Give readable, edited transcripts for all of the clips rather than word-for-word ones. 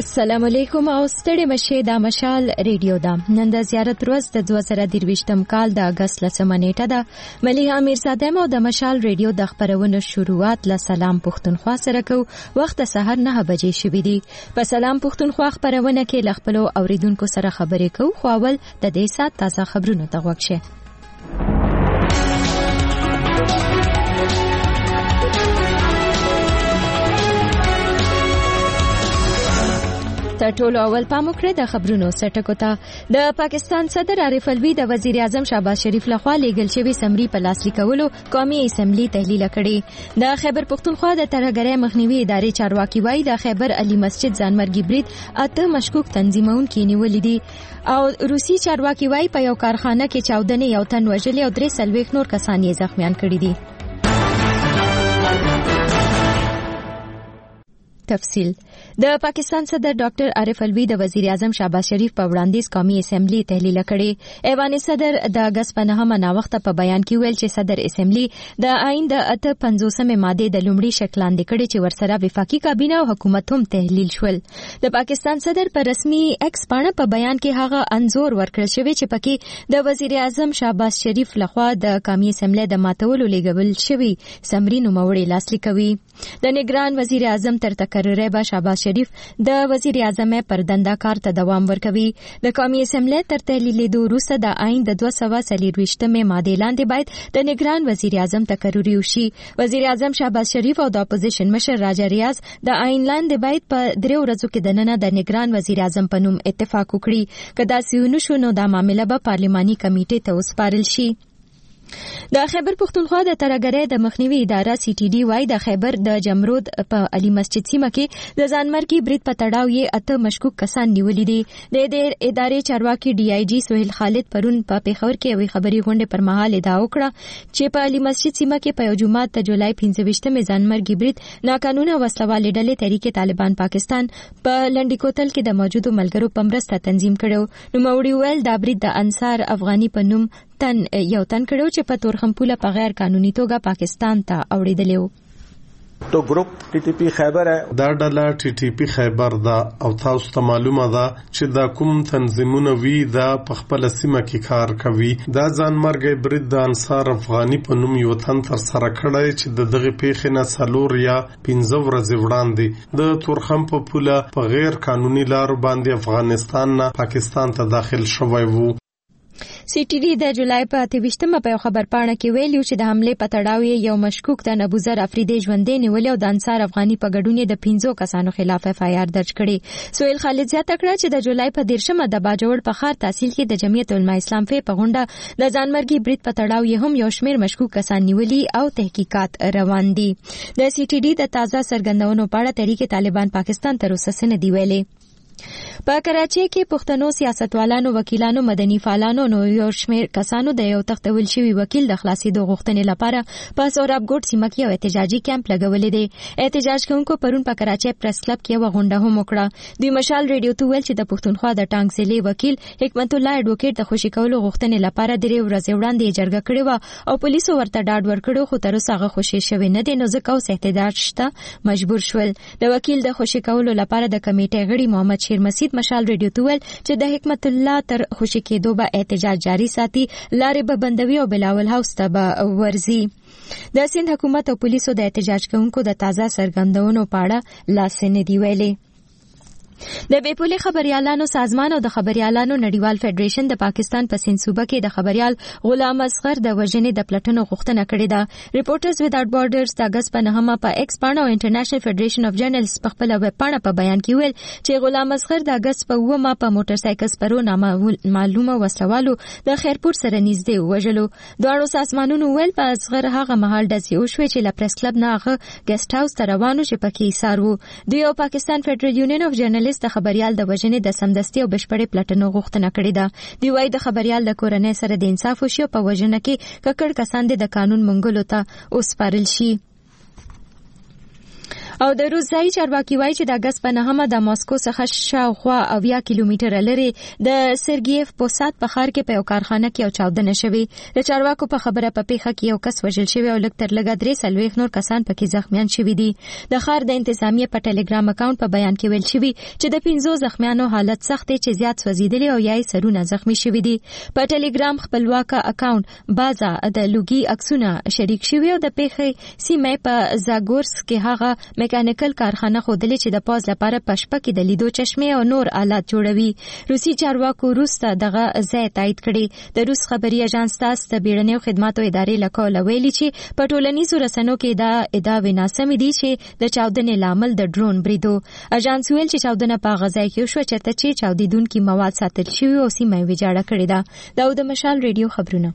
السلام علیکم او ستړي مشه د مشال ریډیو دا نن د زیارت ورځ د 2023م کال د اگست لسمه نیټه ده مليحه میرزاده مو د مشال ریډیو د خبرونو شروعات له سلام پښتونخوا سره کو وخت سحر 9 بجې شوې دي په سلام پښتونخوا خبرونه کې لخپلو اوریدونکو سره خبرې کو خو اول د دې سات تازه خبرونه ته وګورئ. ټولو اول پام وکړئ د خبرونو سرټکو ته د پاکستان صدر عارف الوی د وزیر اعظم شهباز شریف لخوا لیږل شوی سمري په لاسلیک کولو قومي اسمبلی تحلیل کړي. د خیبر پښتونخوا د ترهګرۍ مخنیوي ادارې چارواکي وایي د خیبر علي مسجد ځانمرګي برید 8 مشکوک تنظیمونکو نیولې دي او روسي چارواکي وایي په یو کارخانه کې 14 یو تن وژل او 3 نور کسان یې زخمیان کړي دي. تفصیل د پاکستان صدر ډاکټر عارف الوی د وزیر اعظم شهباز شریف په وړاندیز قومي اسمبلی تحلیل کړي. ایوان صدر د اگست په 9 ناوخته په بیان کې ویل چې صدر اسمبلی د آئین د 850 ماده د لومړي شکل لاندې کړي چې ورسره وفاقي کابینه او حکومت هم تحلیل شول. د پاکستان صدر په رسمي ایکس باندې په بیان کې هغه انزور ورکړل شوی چې پکې د وزیر اعظم شهباز شریف لخوا د قومي اسمبلی د ماتولو لیږل شوی سمري نوموړي لاسلیک کوي. د نگران وزیر اعظم تر تقرر به شهباز شریف د وزیر اعظم پر دنده کار ته دوام ورکوي. د قومي اسمبلی تر تحلیل وروسته د آئین د 243 ماده لاندې باید د نگران وزیر اعظم تقرری وشي. وزیر اعظم شهباز شریف او د اپوزیشن مشر راجا ریاض د آئین لاندې باید په 3 ورځو کې د نن د نگران وزیر اعظم په نوم اتفاق وکړي. کدا سیونو شو نو د معاملې به پارلماني کمیټې ته وسپارل شي. د خیبر پښتونخوا د ترهګرۍ د مخنیوي اداره سی ټي ډي وايي د خیبر د جمرود په علي مسجد سیمه کې د ځانمرګي برید په تړاو یې 8 مشکوک کسان نیولې دي. د ادارې چارواکي ډي آی جی سہیل خالد پرون په پیښور کې وی خبري غونډه پر مهال ادعا وکړه چې په علي مسجد سیمه کې په یو جمعه د جولای 15 ځانمرګي برید ناقانونه وسلوالې ډلې تحریک طالبان پاکستان په لنډی کوتل کې د موجودو ملګرو په مرسته تنظیم کړو. نو موړي ویل دا برید د انصار افغاني په نوم یو تن کړو چې په تورخمپوله په غیر قانوني توګه پاکستان ته اوړېدلی و. تو ګروپ ټي ټي پی خیبر ہے دا ډله ټي ټي پی خیبر دا او تاسو ته معلومه ده چې دا کوم تنظیمونه وی دا په خپل سیمه کې کار کوي. دا ځانمرګي برید د انصار افغاني په نوم یو تن تر سره کړی چې د دغه پیښې نه 4 یا 15 ورځې وړاندې د تورخمپوله په غیر قانوني لارو باندې افغانستان نه پاکستان ته داخل شوی وو. سی ټي ډي د جولای په 28مه په خبر پاڼه کې ویلي چې د حمله په تړاو یو مشکوک د ابوذر افریدي ژوندې نیول او د انصار افغاني په ګډون د 15 کسانو خلاف اف آی آر درج کړي. سہیل خالد زیاته کړه چې د جولای په 13مه د باجوړ په ښار تحصیل کې د جمعیت علماء اسلام په غونډه د ځانمرګي برید په تړاو هم یو شمېر مشکوک کسان نیولي او تحقیقات روان دي. د سی ټي ډي د تازه څرګندونو په اړه تحریک طالبان پاکستان تر اوسه څه نه دی ویلي. په کراچۍ کې پښتنو سیاستوالانو وکیلانو مدني فعالانو نو یو شمېر کسانو د یو تختول شوی وکیل د خلاصېدو غوښتنې لپاره په سوراب ګوټ سیمه کې یو احتجاجي کیمپ لګولې دی. احتجاج کوونکو پرون په کراچۍ پریس کلب کې یو غونډه هم وکړه. دوی مشال ریډیو ته ویل چې د پښتونخوا د ټانګ ضلع وکیل حکمت الله اډوکیټ د خوشي کولو غوښتنې لپاره 3 ورځې وړاندې جرګه کړې و او پولیسو ورته ډاډ ورکړو خو تر اوسه هغه خوشي شوی نه دی نو ځکه اوس احتجاج شته مجبور شول. د وکیل د خوشي کولو لپاره د کمیټې غړي محمد شیر مسید مشال ریډیو ته ویل چې د حکمت الله تر خوشي کېدو به احتجاج جاری ساتي لارې به بندوي او بلاول هاوس ته به ورځي. د سند حکومت او پولیسو د احتجاج کوونکو د تازه څرګندونو په اړه لاس نه دی ویلي. د بیپولي خبريالانو سازمان او د خبريالانو نړیوال فدریشن د پاکستان په سند صوبه کې د خبريال غلام اصغر د وژنې د پلټنو غوښتنه کړې ده. ریپورټرز ویداوټ بارډرز د اگست په 9 په ایکس باندې او انټرنیشنل فدریشن اف جرنالست په خپل ویب باندې په بیان کې ویل چې غلام اصغر د اگست په 9 په موټر سایکل سپرو معلومه وسلوالو د خیرپور سره نږدې وژلو. دواړو سازمانونو ویل په اصغر هغه مهال د سیو شوې چې لپریس کلب نه هغه ګیسټ هاوس ته روانو چې پکې ایثار وو. دوی او پاکستان فدرال یونین اف جرنالست د خبريال د وژنې د سمدستي او بشپړې پلټنو غوښتنه کړې ده. دی وايي د خبريال د کورنۍ سره د انصاف وشي په وژنه کې ککړ کسان د قانون منګولو ته وسپارل شي. او د روس ځایي چارواکي وایي چې د اګست په 9 د ماسکو څخه شاوخوا 80 کیلومتره لري د سرګیف پوسات په ښار کې په یو کارخانه کې چاودنه شوې. د چارواکو په خبره په پیښه کې یو کس وژل شوی او لږ تر لږه 3 نور کسان پکې زخمیان شوي دي. د ښار د انتظامیه په ټلګرام اکاونټ په بیان کې ویل شوی چې د 15 زخمیانو حالت سخت دی چې زیات سوځیدلي او یای سرونه زخمی شوي دي. په ټلګرام خپلواک اکاونټ بازا د لوګي عکسونه شریک شوی او د پیښې سیمه په زاګورسک کې هغه میکانیکل کارخانه خودلې چې د پاز لپاره پشپه کې د لیدو چشمه او نور آلات جوړوي. روسي چارواکو روسته دغه ځای تایید کړي. د روس خبري اژانس تاس د بیړنیو خدماتو ادارې لکه ویلي چې په ټولنیزو رسنیو کې دا ادعا ناسمې دي چې د چاودنې لامل د ډرون بریدو. اژانس ویل چې چاودنه په غزا کې شو چې چاودیدونکو مواد ساتل شوی او سیمه ویجاړه کړې ده. د مشال ریډیو خبرونه.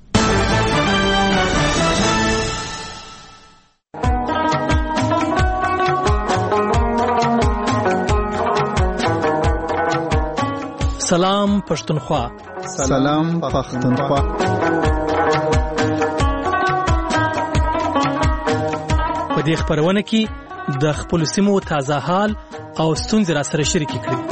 سلام پښتونخوا. سلام پښتونخوا. په دې خبرونه کې د خپل سیمو تازه حال او ستونزې را سره شریک کړي.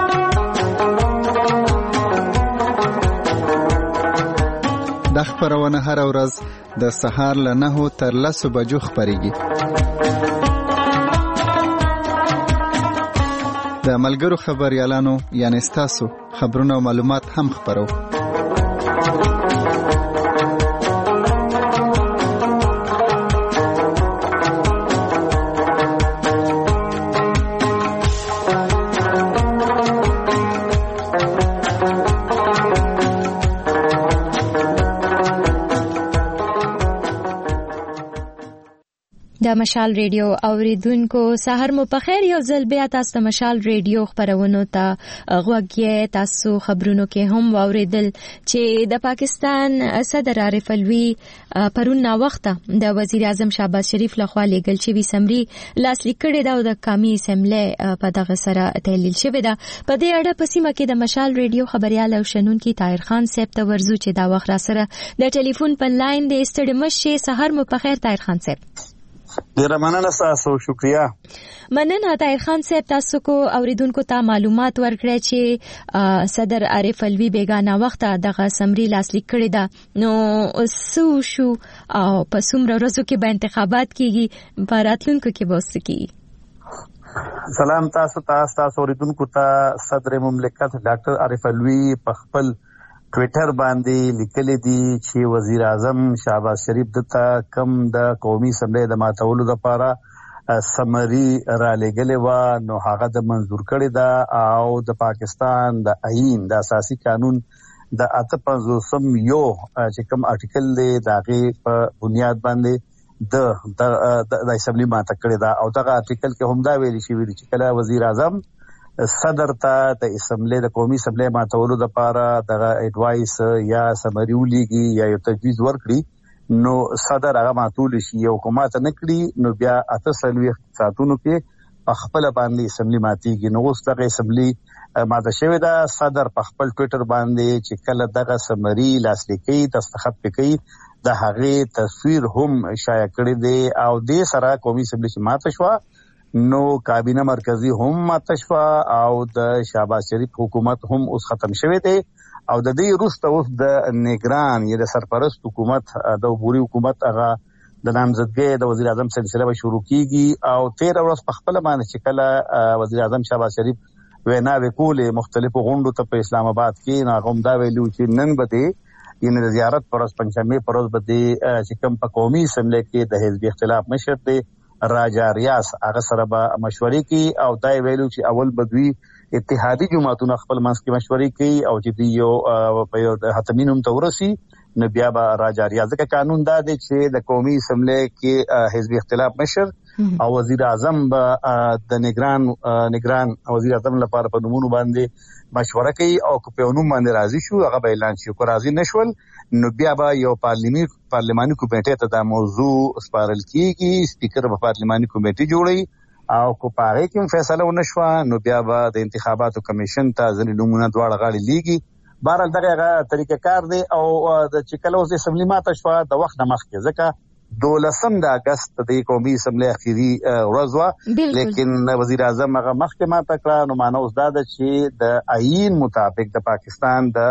د خبرونه هر ورځ د سهار له 9 تر 10 بجو خبريږي. د ملګرو خبريالانو یعنی تاسو خبرونه او معلومات هم خبرو. د مشال ریډیو اوریدونکو سحر مو په خیر. یو ځل بیا تاسو د مشال ریډیو خبرونو ته غوږی. تاسو خبرونو کې هم واوریدل چې د پاکستان صدر عارف الوی پرون نا وخته د وزیر اعظم شهباز شریف لخوا لیږل شوی سمري لاسلیک کړی دا د قومي اسمبلی په دغه سره تحلیل شوی دا. په دې اړه په سیمه کې د مشال ریډیو خبريال او شنونکي طاهر خان صاحب ته ورزو چې دا وخت را سره د ټلیفون په لاین د استډمش. سحر مو په خیر طاهر خان صاحب. ډیره مننه تاسو. شکریا. مننه طاهر خان صاحب. تاسو کو اوریدونکو ته معلومات ورکړی چې صدر عارف الوی بیگانه وخت دغه سمري لاسلیک کړی دا. نو سو شو او په څومره ورځو کې به انتخابات کیږي په راتلونکو کې به وسه کیږي؟ سلام تاسو اوریدونکو ته. صدر مملکت ډاکټر عارف الوی په خپل ټویټر باندې لیکلي دي چې وزیر اعظم شهباز شریف دته کم د قومي اسمبلی د ماتولو لپاره سمري را لګلې و نو هغه د منظور کړی دا او د پاکستان د آئین د اساسي قانون د 58 یو چې کوم آرټیکل دی دغه په بنیاد باندې د اسمبلی ماته کړی دا او دغه آرټیکل کې هم دا ویل شوی دی چې کله وزیر اعظم صدر ته د اسمبلی د قومي اسمبلی ماتولو لپاره دغه اډوایس یا سمري ولېږي یا یو تجویز ورکړي نو صدر هغه ماتول شي. یو حکومت نه کړی نو بیا 48 ساعتونو کې خپل باندې اسمبلی ماتيږي. نو اوس دغه اسمبلی ماته شوی دا. صدر په خپل ټویټر باندې چې کله دغه سمري لاسلیکي دستخط پکې د هغه تصویر هم شایع کړی دی او د سره قومي اسمبلی چې ماته شو نو کابینه مرکزی هم ماتشوا او د شهباز شریف حکومت هم اوس ختم شوی دی او د دې وروسته اوس د نگران یا د سرپرست حکومت د عبوري حکومت هغه د نامزدګۍ د وزیر اعظم سلسله به شروع کیږي او 13 ورځې په خپل باندې چې کله وزیر اعظم شهباز شریف وینا وکولې مختلفو غونډو ته په اسلام آباد کې ناغوم دا ویلو چې نن بده یعنی د زیارت پر ورځ پنځمه پر ورځ بده چې کوم په قومي اسمبلی کې د حزب اختلاف مشر دی راجا ریاض هغه سره به مشورې کوي او دا ویلو چې اول بدوی اتحادی جماعتونو خپل منځ کې مشورې کوي او چې یو په یو حتمینوم ته ورسي نو بیا به راجا ریاض کا قانون دا دی چې د قومي اسمبلی کې حزب اختلاف مشر او وزیر اعظم د نگران وزیر اعظم لپاره په نومونو باندې مشوره کوي او په نوم باندې راضي شو هغه به اعلان شي. کو راضي نشول نو بیا به یو پارلماني کمیټه ته دا موضوع سپارل کیږي. سپیکر په پارلماني کمیټه جوړي او کو پاره کې فیصله ونشو نو بیا به د انتخاباتو کمیشن ته ځنې نمونه دواړه غاړي لیږي. بهرحال دغه طریقه کار دی او د چکلوز اسمبلی ماته شو د وخت مخکې ځکه 12 د اگست د قومي اسمبلی اخیری ورځ وا، لیکن وزیر اعظم هغه محکمه تکړه نو مانو زده چې د آئین مطابق د پاکستان د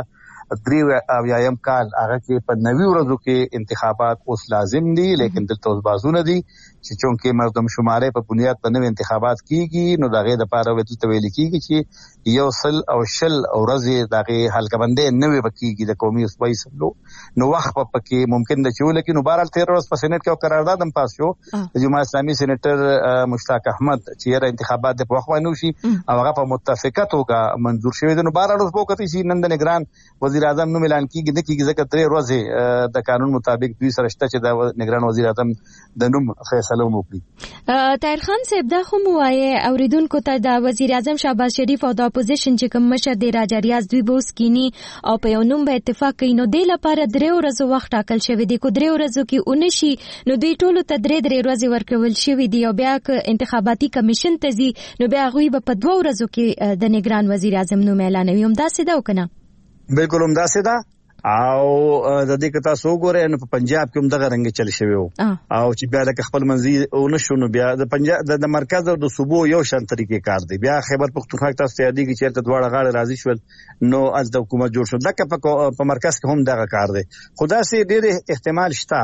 93 کال هغه کې په 90 ورځو کې انتخابات اوس لازم دي، لیکن دلته اوس بازونه دي چې چونکه مردم شماره په بنیاد په نوې انتخابات کیږي نو دغه د پاره وته ویل کیږي چې یو سل او شل ورځې دغه حلقبندې نوې بکیږي د قومي اسمبلی سملو نو وخت په پکې ممکن د چول کې نو 12 13 ورځې په سېنات کې قرارداد هم پاس شو د جماعت اسلامي سېنیټر مشتاق احمد چې را انتخابات د په وخت باندې شي او هغه په متفقه توګه منظور شوی د نو 12 ورځې په وخت شي نن د نگران وزیر اعظم نو اعلان کیږي د کیږي ځکه 3 ورځې د قانون مطابق دوی سره شته چې د نگران وزیر اعظم د نوم فیصله وکړي. طاهر خان صاحب دا خو مو وایي اوریدونکو ته د وزیر اعظم شهباز شریف او د اپوزیشن چې کوم مشر دی راجا ریاض دوی بوس کینی او په یو نوم به اتفاق کوي نو د لپاره 3 ورځې وخت ټاکل شوی دی، کو 3 ورځې کې اونشي نو دوی ټول ته 3 ورځې ورکول شوی دی او بیا انتخاباتي کمیشن ته ځي نو بیا غوي په 2 ورځو کې د نگران وزیر اعظم نوم اعلانوي. هم دا څه دا وکنه؟ بالکل هم دا څه دا او د دې کتا سو ګوره نو په پنجاب کې هم دغه رنګ چل شوی او چې بیا د خپل منځي او نشو نو بیا د پنجاب د مرکز او د صوبو یو شان طریقې کار دی، بیا خیبر پختونخوا تاسو ته یادی کې چیرته دواړه غاړه راضي شول نو از د حکومت جوړ شو دغه په مرکز کې هم دغه کار دی. خدا سي ډېر احتمال شته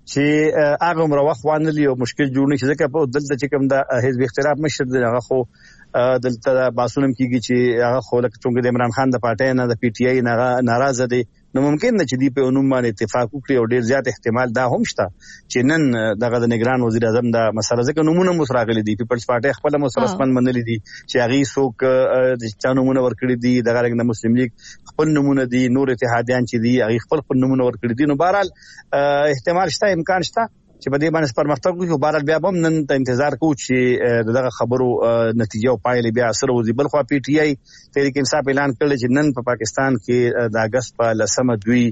چې هغه مروخ وانلی او مشکل جوړ نشي ځکه په دلته چې کوم د حزب اختلاف مشر دی هغه خو دلته باسونم کیږي چې هغه خو لکه څنګه د عمران خان د پارټي نه د پی ټی آی نه ناراضه دي نو ممکن نه چې دی په عموم باندې اتفاق وکړي او ډیر زیات احتمال دا هم شته چې نن دغه د نگران وزیر اعظم د مسله ځکه نمونه مسراغلي دي پیپلز پارټي خپل مسرسپن منلي دي چې هغه څوک د چا نمونه ورکړي دي دغه رنګ د مسلم لیگ خپل نمونه دي نور اتحادیان چې دي هغه خپل نمونه ورکړي دي نو بهرحال احتمال شته امکان شته چې په دې باندې پرمختګ وکړي. بهرحال بیا هم نن ته انتظار کوو چې دغه خبرو نتیجه او پایلې بیا سره وځي. بل خو پی ټی آی تحریک انصاف اعلان کړل چې نن په پاکستان کې د اگست په 10 دوی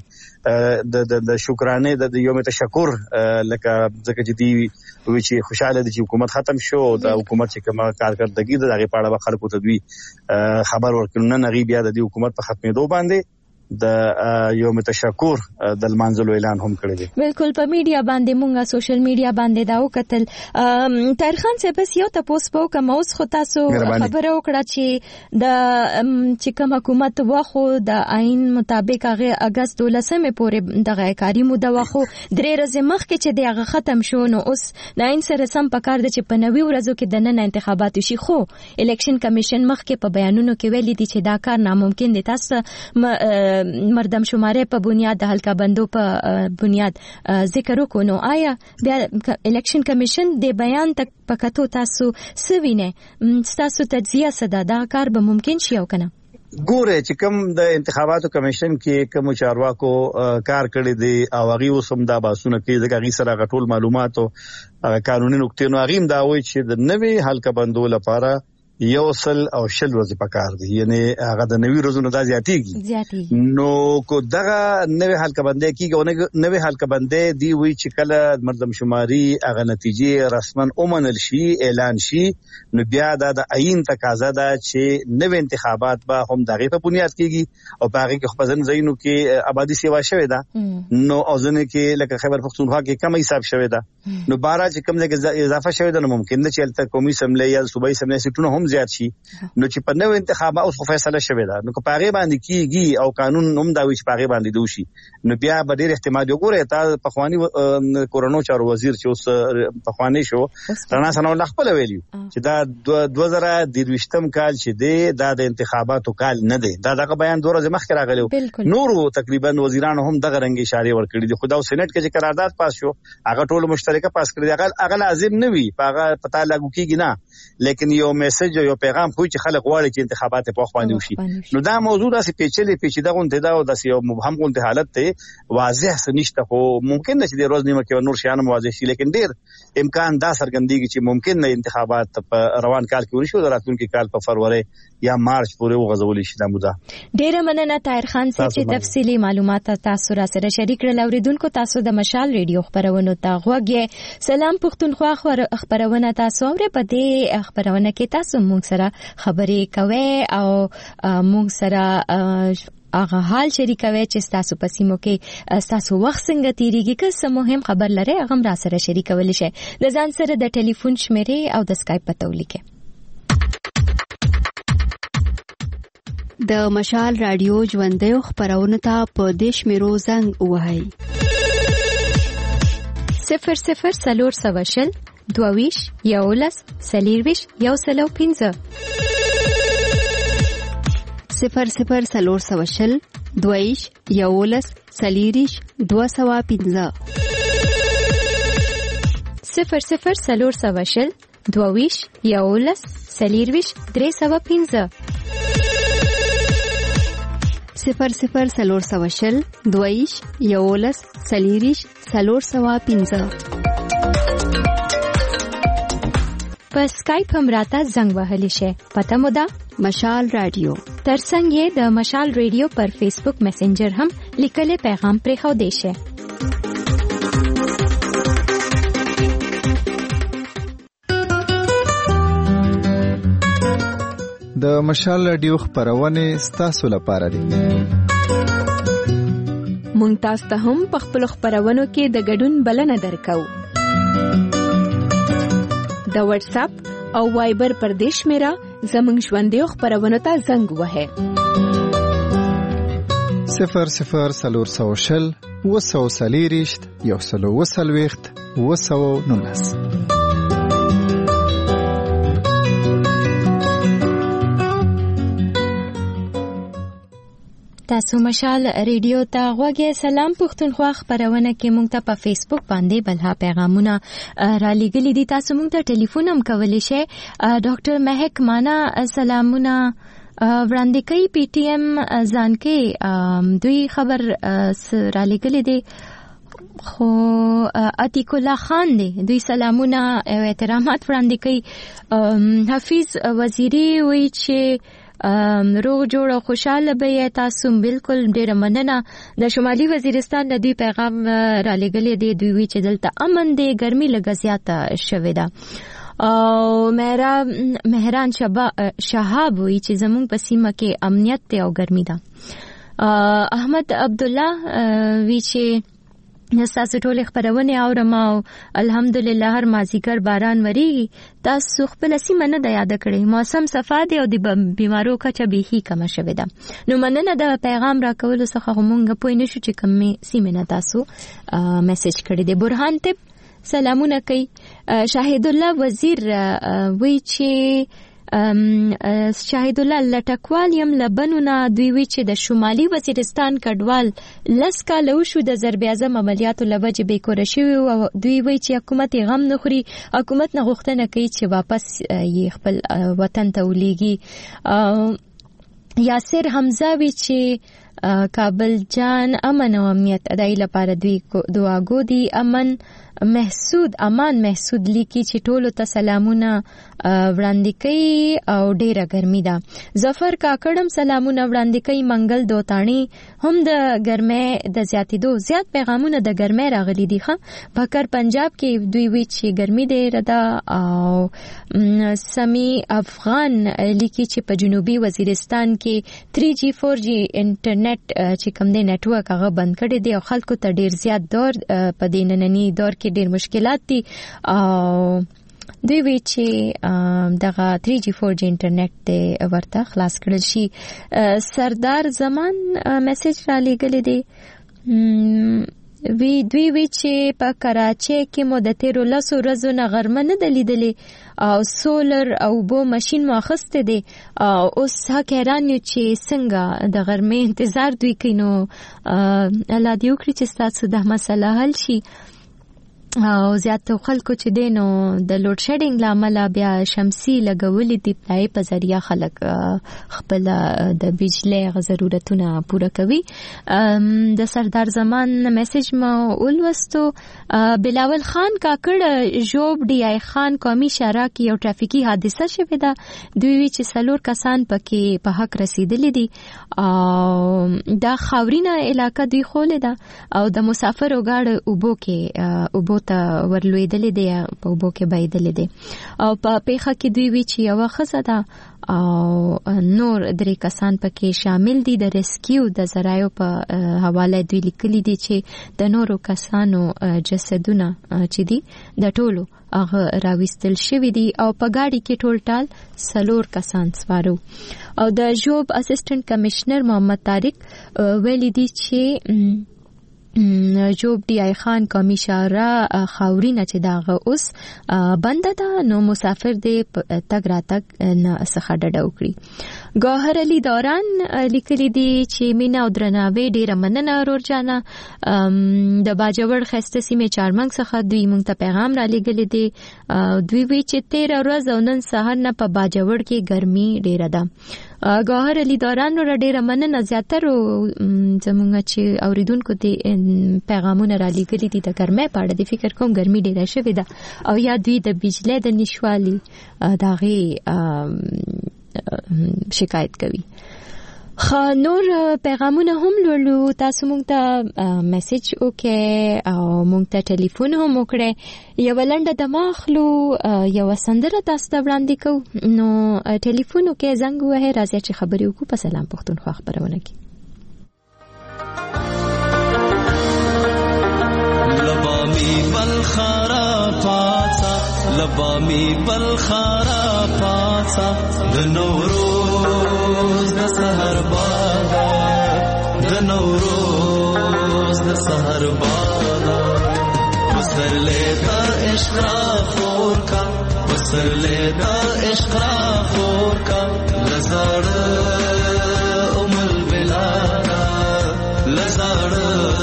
د شکرانه د یوم تشکر لکه ځکه چې دی وی چې خوشاله دي چې حکومت ختم شو د حکومت چې کومه کارکردګي د هغه پاړه خلکو ته دوی خبر ورکړل نن هغه بیا د حکومت په ختمېدو باندې د یوم تشکر د منځلو اعلان هم کړی دی. بالکل په میډیا باندې مونږه سوشل میډیا باندې دا وکتل. طاهر خان صاحب بس یو تاسو په کوم اوس خو تاسو خبره وکړه چې د چې کوم حکومت واخو د آئین مطابق هغه اگست 12 پورې دغه کاری موده واخو 3 ورځې مخکې چې دغه ختم شو نو اوس د آئین سره سم پکار د چې په 90 ورځو کې د نن انتخابات شي خو الیکشن کمیشن مخکې په بیانونو کې ویلي دي چې دا کار ناممکن دي. تاسو مردم شماره په بنیاد د حلقه بندو په بنیاد ذکر وکړو نو آیا بیا الیکشن کمیشن د بیان تک پکاتو تاسو سوینه تاسو تجزیه صدا دا کار به ممکن شي او کنه؟ ګوره چې کوم د انتخاباتو کمیشن کې کوم چارواکو کار کړی دی او هغه اوسم دا باسونه کې ځکه هغه سره غټول معلومات او قانوني نقطې نو هغه دا وایي چې د نوې حلقه بندو لپاره یو سل او شل ورځې پکار دي یعنی هغه د 90 ورځې نه زیاتېږي نو کو دغه نوې حلقه بندي کیږي او نوې حلقه بندي دی وی چې کله مردم شماري هغه نتیجې رسما اومنل شي اعلان شي نو بیا د آئین تقاضا ده چې نوې انتخابات به هم دغه په بنیاد کیږي او په هغه کې خو ځن زینو کې آبادی سیوا شوه ده نو اوزنه کې لکه خیبر پختونخوا کې کم حساب شوه ده نو 12 چې کم ځای اضافه شوه ده نو ممکن ده چې الته قومي اسمبلی یا صوبایي اسمبلی سیټونه هم زیات شي نو چې په نوې انتخابات اوس فیصله شوه ده نو که پاره باندې کیږي او قانون هم دا وی چې پاره باندې دوشي نو بیا به ډېر احتمال وګوره تا پخوانی کورونو چارو وزیر چې اوس پخوانی شو رانا سنو خپل ویلیو چې دا 2023 کال چې دی دا د انتخاباتو کال نه دی دا دغه بیان 2 ورځې مخکې راغلی نورو تقریبا وزیرانو هم دغه رنګ اشاره ورکړي دي خدای سېنات کې چې قرارداد پاس شو هغه ټول مشترکه پاس کړی دی هغه لازم نه وي هغه پتا لاګو کیږي نه لیکن یو میسج یو پیغام خو چې خلک غواړي چې انتخابات په وخت باندې وشي نو دا موضوع داسې پیچیده غونډه دا او داسې یو مبهم غونډه حالت ته واضح سنشته خو ممکن نشي د روز نیمه کې نور شیان واضح شي لیکن ډیر امکان دا څرګندېږي چې ممکن نه انتخابات په روان کال کې ورشي او راتلونکي کال په فروری یا مارچ پورې وغځول شي دا موده. ډیر مننه طاهر خان صاحب چې تفصیلی معلومات تاسو را سره شریک کړل. اوریدونکو تاسو د مشال ریډیو خبرونه ته غوږی سلام پښتونخوا خبرونه تاسو اورئ په دې خبرونه کې تاسو موږ سره خبرې کوي او موږ سره هغه حال شریکوي چې تاسو په سیمو کې تاسو وخت څنګه تیریږي که څه مهم خبر لري هغه را سره شریکول شي د ځان سره د ټلیفون شمیرې او د اسکایپ پته ولیکئ. د مشال رادیو ژوندۍ خبرونه ته په دې شمیرو زنګ ووهئ 00 22 11 40 105 00 22 11 40 205 00 22 11 40 305 00 22 11 40 305 په اسکایپ هم راته زنګ وهلی شي. پته مو ده مشال رادیو. ترڅنګ یې د مشال رادیو پر فیسبوک میسنجر هم لیکلي پیغام پرېښودی شي. د مشال رادیو خبرونه ستاسو لپاره دي. مونږ تاسو ته هم په خپل خبرونو کې د ګډون بلنه درکو. د واتس اپ او وایبر پر دیش میرا زمنګ ژوندۍ خبرونه ته زنګ وهه 00 240 120 219. تاسو مشال ریډیو ته غوږی. سلام پښتونخوا خبرونه کې مونږ ته په فیسبوک باندې بلها پیغامونه را لګلې دي. تاسو مونږ ته ټلیفون هم کولی شئ. ډاکټر مهک مانا سلامونه وړاندې کوي. پی ټی ایم ځان کې دوی خبر را لګلې دي خو عتیق الله خان دی دوی سلامونه او احترامات وړاندې کوي. حفیظ وزیری وی چې روغ جوړ او خوشاله به تاسو. بالکل ډیر مننه. د شمالي وزیرستان د دوی پیغام را لګلې دی. دوی وی چې دلته امن دی ګرمي لږه زیاته شوې ده. او مهران شهاب وی چې زموږ په سیمه کې امنیت دی او ګرمي ده. احمد عبد الله وی چې تاسو ټول خبرونه اورم او الحمدلله هر مازیګر باران وریږي. تاسو خپل سیمه نه د یاد کړئ. موسم صفا دی او د بیمارو کچه به کم شوه ده. نو مننه د پیغام را کول څخه مونږ پوه نشو چې کومه سیمه نه تاسو میسج کړی دی. برهان ته سلامونه کوي. شاهد الله وزیر وی چې شاهد الله لټکوال یم لبنونه. دوی وی چې د شمالي وزیرستان کډوال لس کاله وشو د ضرب اعظم عملیاتو لوجه بیکوره شوی او دوی وی چې حکومت غم نه خوري. حکومت نه غوښتنه کوي چې واپس یې خپل وطن ته ولېږي. یاسر حمزه وی چې کابل جان امن او امنیت ادای لپاره دوی دعاګو دي. امان محسود لیکي چې ټولو ته سلامونه وړاندې کوي او ډیره ګرمي ده. ظفر کاکړم سلامونه وړاندې کوي. منګل دوتانی هم د ګرمۍ د زیاتېدو زیات پیغامونه د ګرمۍ راغلي دي. بکر پنجاب کې دوی وی چې ګرمي ډیره ده. او سمی افغان لیکي چې په جنوبي وزیرستان کې 3G 4G انټرنیټ چې کوم دی نتورک هغه بند کړی دی او خلکو ته ډیر زیات دور په دې نننی دور کې ډیر مشکلات دي. او دوی وی چې دغه 3G 4G انټرنیټ ته ورته خلاص کړل شي. سردار زمان میسج را لګلې دی. دوی وی چې په کراچۍ کې مو د 13 ورځو نه غرمه نه دلیدلې او سولر او بو ماشين ماخسته دي. اوس هک حیران یو چې څنګه د غرمې انتظار دوی کینو. الله دې وکړي چې تاسو د مسله حل شي. او زیات خلکو چې دینو د لوډ شیډینګ لامل بیا شمسي لګولې دي پای په ذریعہ خلک خپل د بجلی ضرورتونه پوره کوي. د سردار زمان میسج ما ولوستو. بلاول خان کاکړ جوب ډی آی خان قومي شارع کې یو ټرافیکي حادثه شوه ده. دوی وی چې سلور کسان پکې په حق رسیدلې دي او دا خاورینه علاقہ دوی خوله ده او د مسافر وګاړه اوبو کې اوبو ته ورلوېدلې دی په اوبو کې بایدلې دی او په پیښه کې دوی وی چې یو ښځه ده او نور 3 کسان پکې شامل دي. د ریسکیو د ذرایعو په حواله دوی لیکلي دي چې د نورو کسانو جسدونه چې دي د ټولو هغه راوستل شوی دي او په گاډي کې ټول 4 کسان سوارو. او د جوب اسسټنټ کمشنر محمد طارق ویلي دي چې جوب ډی آی خان قومي شارع خاورینه چې داغه اوس بند ده نو مسافر دې تګ راتګ نه څخه ډډه وکړي. ګوهر علي دوران لیکلي دي چې مینا او درناوی ډیره مننه اورجانه د باجوړ خسته سیمه چارمنګ څخه دوی مونږ ته پیغام را لېږلی دی. دوی وی چې 13 ورځ او نن سهار نه په باجوړ کې ګرمي ډیره ده. ګوهر علي دوران ور ډیره مننه زیاتره زمونږ چې اوریدونکو ته پیغامونه را لېږلي دي د ګرمۍ په اړه. د فکر کوم ګرمي ډیره شوې ده او یا دوی د بجلی د نشوالي دغه شکایت کوي. نور پیغامونه هم لولو. تاسو مونږ ته میسج وکړئ او مونږ ته ټلیفون هم وکړئ. یو لنډه د ماخلو یو سندره تاسو ته وړاندې کوو نو ټلیفون وکړئ زنګ ووهئ راځئ چې خبرې وکړو په سلام پښتونخوا خپرونه کې. لبامی بلخارا پاڅا لبامی بلخارا پاڅا د نوروز د سحر بادا د نوروز د سحر بادا وسرلې د عشق خور کا وسرلې د عشق خور کا لزړ امل بلادا لزړ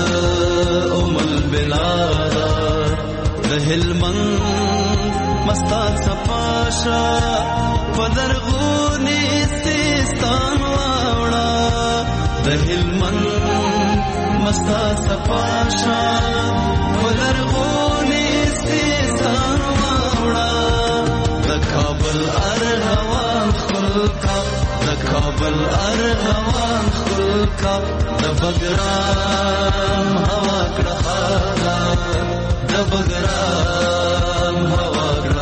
بلادا د هلمند مستان صفاشا پدرغونی سیستان واوڑا د هلمند مستان صفاشا پدرغونی سیستان واوڑا د کابل ارغوان خلقا د کابل ارغوان خلقا د بګرام هوا کړه د بګرام هوا کړه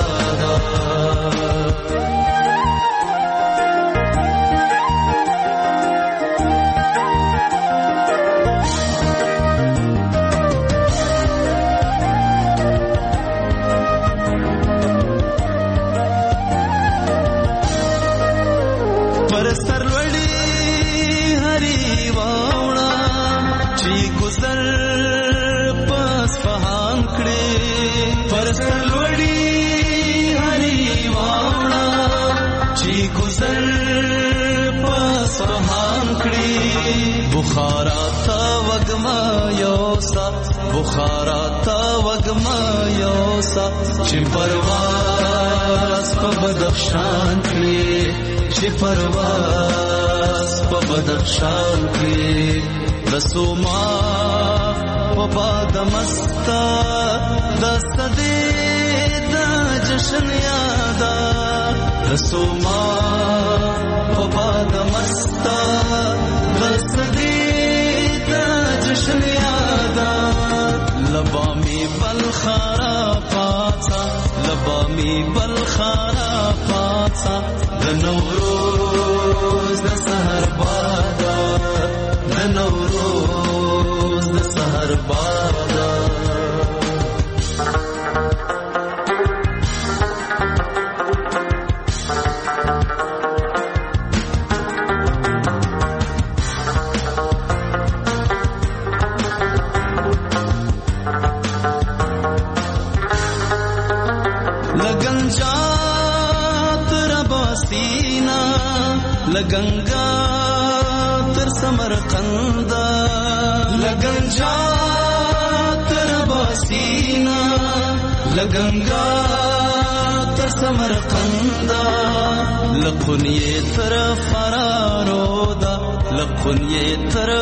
پرستر وړي هري واوړه چې ګذر پس فهام کړي پرستر وړي هري واوړه چې ګذر پس فهام کړي بخارا تا وګما یوسا بخارا تا وګما یوسا چې پرواز په بدخشان کړي چې پرواز په بدخشان کې رسوما په باد مستا د صدې د جشن یادا رسوما په باد مستا د صدې د جشن یادا لبامی بلخارا پاڅا لبامی بلخارا پاڅا د نوروز د سحر بادا د نوروز د سحر بادا لګنجا تر باسینا لګنګا تر سمرقند لګنجا تر باسینا لګنګا تر سمرقند لقنیه تر فرارودا لقنیه تر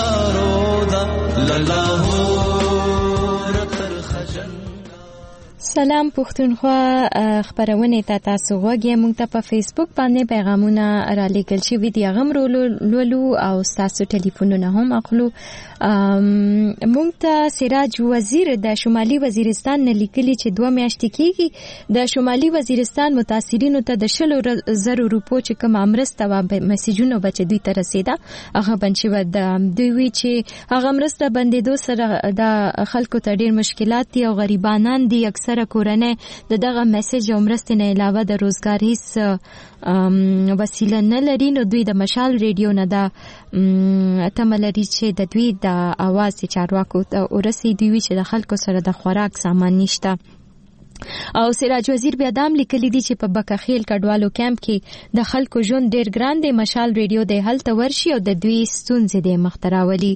فرارودا للاهور تر خجن. سلام پښتونخوا خبرونه تاسو غوږی مونږ ته په فیسبوک باندې پیغامونه را لېږل شوي دي هغه لولو او تاسو ټلیفونونه هم اخلو مونږ ته سراج وزیر د شمالي وزیرستان نه لیکلي چې 2 میاشتې کېږي د شمالي وزیرستان متاثرینو ته د 100,000 روپو چې کوم امرسته و میسجونه بچ دوی ته رسیدا هغه بنشي د دوی وی چې هغه امرسته بندیدو سره د خلکو ته ډیر مشکلات دي او غریبانان دي اکثر کورنۍ دغه میسج او مرستې نه علاوه د روزګار هیڅ وسیله نه لري نو دوی د مشال ریډیو نه د تملري چې د دوی د اواز چارواکو ته ورسېدي وي چې د خلکو سره د خوراک سامان نشته او سراج وزیر بیا دام لیکلی دي چې په بکخیل کډوالو کیمپ کې د خلکو ژوند ډیر ګران دی مشال ریډیو د هلته ورشي او د دوی ستونزې د مختراولي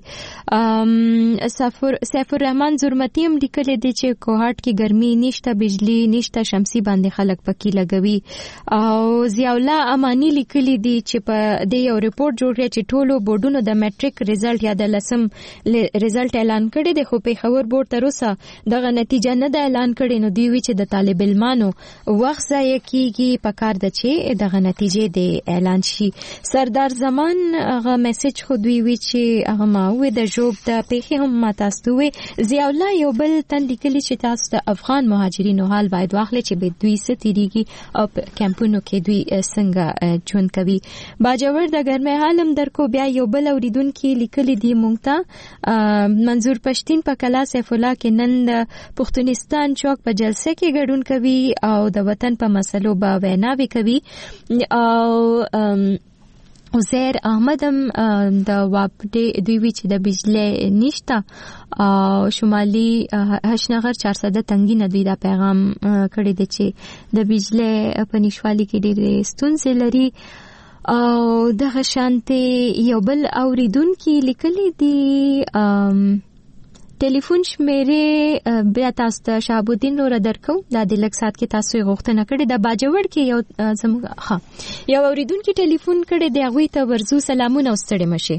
سیف الرحمن زرمتی هم لیکلی دي چې کوهاټ کې ګرمي نشته بجلی نشته شمسي باندې خلک پکې لګوي او ضیاء الله امانی لیکلی دي چې په د یو ریپورت جوړ کړی چې ټولو بورډونو د میټریک ریزلټ یا د لسم ریزلټ اعلان کړی دی خو په خبر بورډ تر اوسه دغه نتیجه نه د اعلان کړي نو دی وی چې د طالب علمانو وخت ضایع کیږي په کار د چې دغه نتیجې د اعلان شي سردار زمان هغه میسج خو دوی وی چې هغه ماوي د جوب د پیخي هم ماتاستوي ضیاء الله یو بل تن لیکلی چې تاسو د افغان مهاجرینو حال باید واخلي چې به دوی ستیریږي او کمپونو کې دوی څنګه ژوند کوي باجوړ د ګرمه حالم درکو بیا یو بل اوریدونکو لیکلی دی مونږ ته منظور پښتين په کلا سیف الله کې نن د پښتونستان چوک په جلسه کې ګډون کوي او د وطن په مسلو به ویناوي کوي او عزیر احمد هم د واپډې دوی وی چې د بجلی نشته او شمالي هشنغر 400 تنګي نه دوی دا پیغام کړی دی چې د بجلی په نشوالي کې ډېر ستونزې لري او دغه شانته یو بل اوریدونکو لیکلي دي ټلیفون شمیره بیا تاسو ته شهاب الدین نور درکو د لږ سات کې تاسو غوښتنه کړې د باجوړ کې یو زموږ یو اوریدونکو ټلیفون کړی دی هغه ته ورزو سلامونه واستړي مشه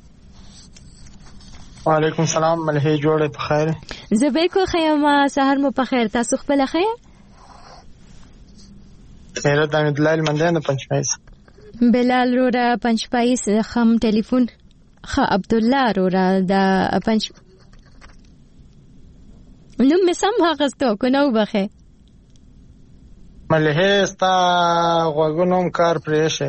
وعلیکم السلام ملهي جوړه په خیر زبې کو خیمه سحر مو په خیر تاسو خپل خیر خیر د دلال مندان پنځپایس بلال رورا پنځپایس خم ټلیفون عبد الله رورا د پنځ نو مسم هغستو کو نو بخه ملهه ستا غوګونم کار پرېشه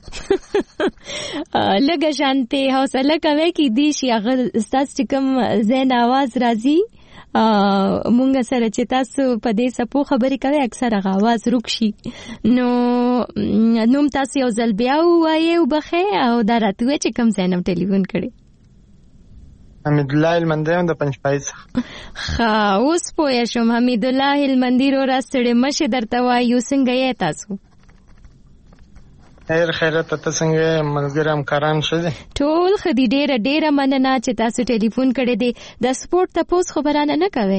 لګه شانته حوصله کوي کی دی شي هغه استاد کوم زین आवाज راځي مونږ سره چې تاسو په دې سپو خبرې کوي اکثر هغه आवाज روکشي نو تاسو یو ځل بیا وایو بخه او دراتوي چې کوم زینم ټلیفون کړي حمید الله المندی د پنځپایس خا اوس پوه شم حمید الله المندی رو راستړې مشه درته وایو څنګه یې تاسو خیرت ته څنګه ملګرم کاران شه ټول خدي ډېر مننه چې تاسو ټلیفون کړی دی د سپورت تاسو خبرانه نه کوي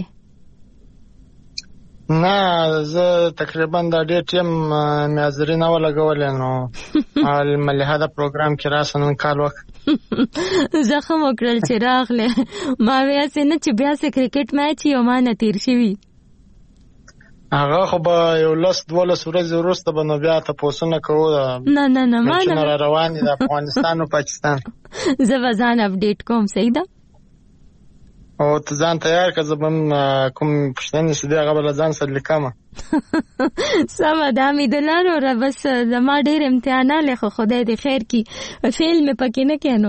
نه زه تقریبا د ډېر ټیم میازري نه ولګول نو الملهه د پروګرام کې راسنن کال وخت زخم وکړل چې راغله ما ویا سينه چې بیا سه کرکټ میچ یو ما نه تیر شوی هغه خو به یو لاس 12 ورځې وروسته به نو بیا تاسو نه کوو نه ما نه روان دي د افغانستان او پاکستان زه وزن اپډیټ کوم سیدا او ته ځان تیار که زبم کوم پښتنې سده هغه بل ځان سره لیکم سم د امید لرو را بس زما ډېر امتحانات له خدای دې خیر کی فیل مې پکې نه کینو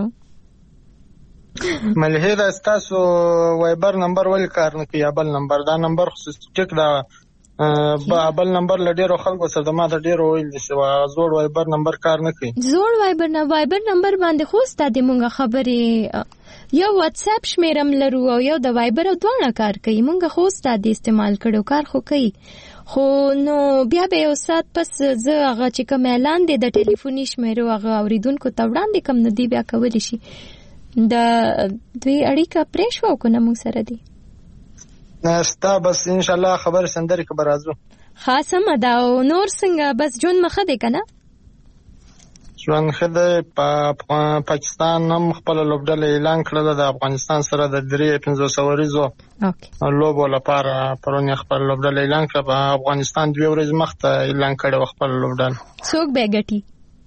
ملهه دا تاسو وایبر نمبر ول کار نه کوي بل نمبر دا نمبر خصوصي ټیک دا بل نمبر لډیرو خلکو سره ما ته ډیرو ویل دي چې زوړ وایبر نمبر کار نه کوي زوړ وایبر نمبر باندې خو ستاسو مونږه خبرې یو واتس اپ شمیرم لرو او یو د وایبر او دوه کار کوي مونږه خو ستاسو استعمال کړو کار خو کوي خو نو بیا به یو سات پس زه هغه چې کوم اعلان دی د ټلیفوني شمیرو هغه اوریدونکو ته وړاندې کوم ندی بیا کولی شي د دوی اړیکه پرې شو کو نه مونږ سره دی نستا بس ان شاء الله خبر سندري خبر راځو خاصه مدا او نور څنګه بس جون مخه دی کنه ژوند ښه دی. پاکستان هم خپله لوبډله اعلان کړله د افغانستان سره د 350 اوریزو لوبو لپاره. پرون یې خپله لوبډله اعلان کړه. افغانستان 2 ورځې مخته اعلان کړې وه خپله لوبډله. څوک به ګټي؟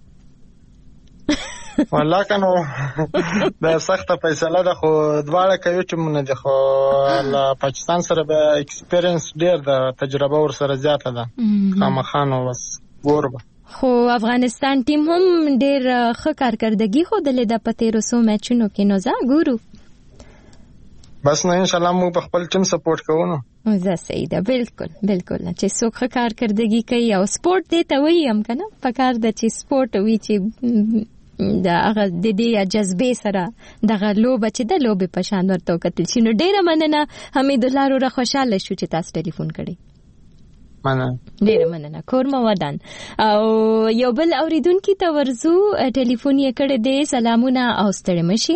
والله که نو دا سخته فیصله ده، خو دواړه کوي چې مونږ نه دي، خو له پاکستان سره به اکسپیرینس ډېر ده، تجربه ورسره زیاته ده. خامخا نو بس ګور به. خو افغانستان ټیم هم ډېر ښه کارکردګي ښودلې ده په تېرو څو میچونو کې. نو ځه ګورو. بس نو انشاءالله موږ په خپل ټیم سپورټ کوو. نو زه صحیح ده، بالکل بالکل، چې څوک ښه کارکردګي کوي او سپورټ دې ته وایي هم که نه، پکار ده چې سپورټ وي چې د هغه د دې جذبې سره دغه لوبه چې د لوبې په شان ورته وکتل شي. نو ډېره مننه حمیدالله وروره، خوشحاله شو چې تاسو ټلیفون کړی. مننه، ډېره مننه. کور مو ودان. او یو بل اوریدونکي ته ورځو، ټلیفون یې کړی دی. سلامونه او ستړي مشي.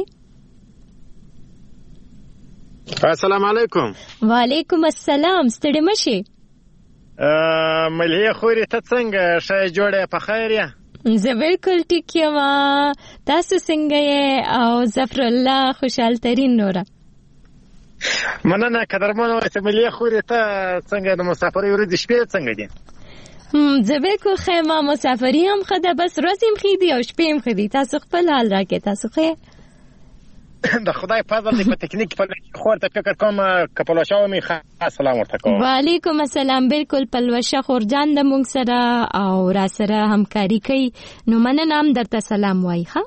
السلام علیکم. وعلیکم السلام. ستړي مشي. ملیه خوري ته څنګه؟ ښه جوړه په خیر یا؟ زه بالکل ټیک یم. تاسو څنګه یې؟ او ظفر الله خوشحال ترین نوره. مننه قدرمنو. ملیه خوري ته څنګه؟ د مسافرۍ ورځې شپې څنګه دي؟ زه بالکل ښه یم. مسافري هم ښه ده، بس ورځې هم ښې دي او شپې هم ښه دي. تاسو خپل حال راکړئ. تاسو ښه؟ د خدای فضل دی. په تکنیک خور ته فکر کوم که پلوشه ومې خاص سلام ورته کوم. وعلیکم السلام. بالکل پلوشه خورجان د موږ سره او را سره همکاري کوي. نو مننه هم درته سلام وایي. ښه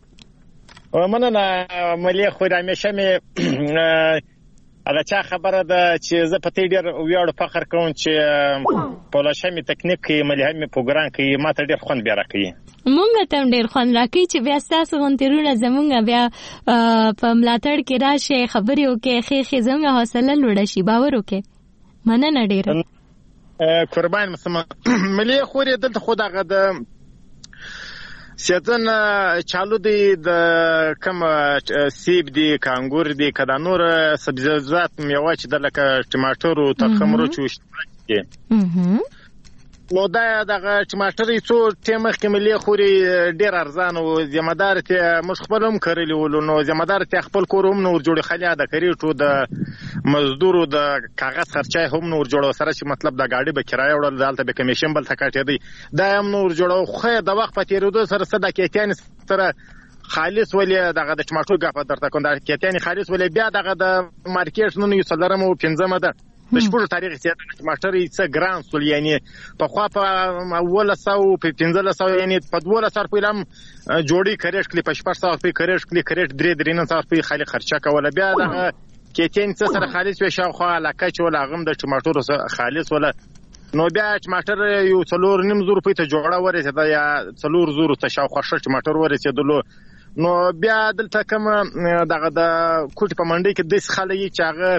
مننه ملیه خوري. همیشه مې دا چا خبره ده چې زه په دې ډېر ویاړو فخر کوم چې پلوشه مې تکنیک کوي، ملیه مې پروګرام کوي. ما ته ډېر خوند بیا راکوي. مونږ ته هم ډېر خوند راکوي چې بیا ستاسو غونتېرونه زمونږ بیا په ملاتړ کې راشي، خبرې وکړي، ښې زمونږ حوصله لوړه شي. باور وکړئ. مننه ډېره. قربان مسلمان. ملیه خوري دلته خو دغه د سیزن چالو دی، د کم سیب دی، کانګور دی، که دا نور سبزیجات میوه چې د لکه ټماټر، ترخه مرچ دي. نو دا دغه ټماټر څو ټیم مخکې ملیه خوري ډېر ارزان و. ذمهدار ته موږ خپل هم کرلی ولو. نو ذمهدار ته خپل کور هم نور جوړ خلیا د کریټو د مزدورو د کاغذ خرچای هم نور جوړو سره چې مطلب د گاډي به کرایه وړل، دالته به کمیشن بل تکاټې دی، دا هم نور جوړو. خو د وخت په تیریدو سره صدا کېتیان سره خالص ولې دغه د ټماټر غاپه درته کوم. دا کېتیان خالص ولې بیا دغه د مارکیټ نن یو څلرم او پنځمه ده د شپږ تاریخ سیاده ټماټر یې څه ګران سول. یعنی په خوا په 1100 په 1500 یعنی په 1200 په لم جوړی کریټ کلی په 600 په کریټ کلی کریټ 3 په خالي خرچه کوله. بیا دغه کېتین څه سره خالص وي شاوخوا علاقه چې ولا غم د ټماټر خالص ولا. نو بیا ټماټر یو 4.5 روپۍ ته جوړه ورسېده یا 4 زره ته شاوخوا ټماټر ورسېدلو. نو بیا دلته کوم دغه د کوټ په منډي کې د خلک چې هغه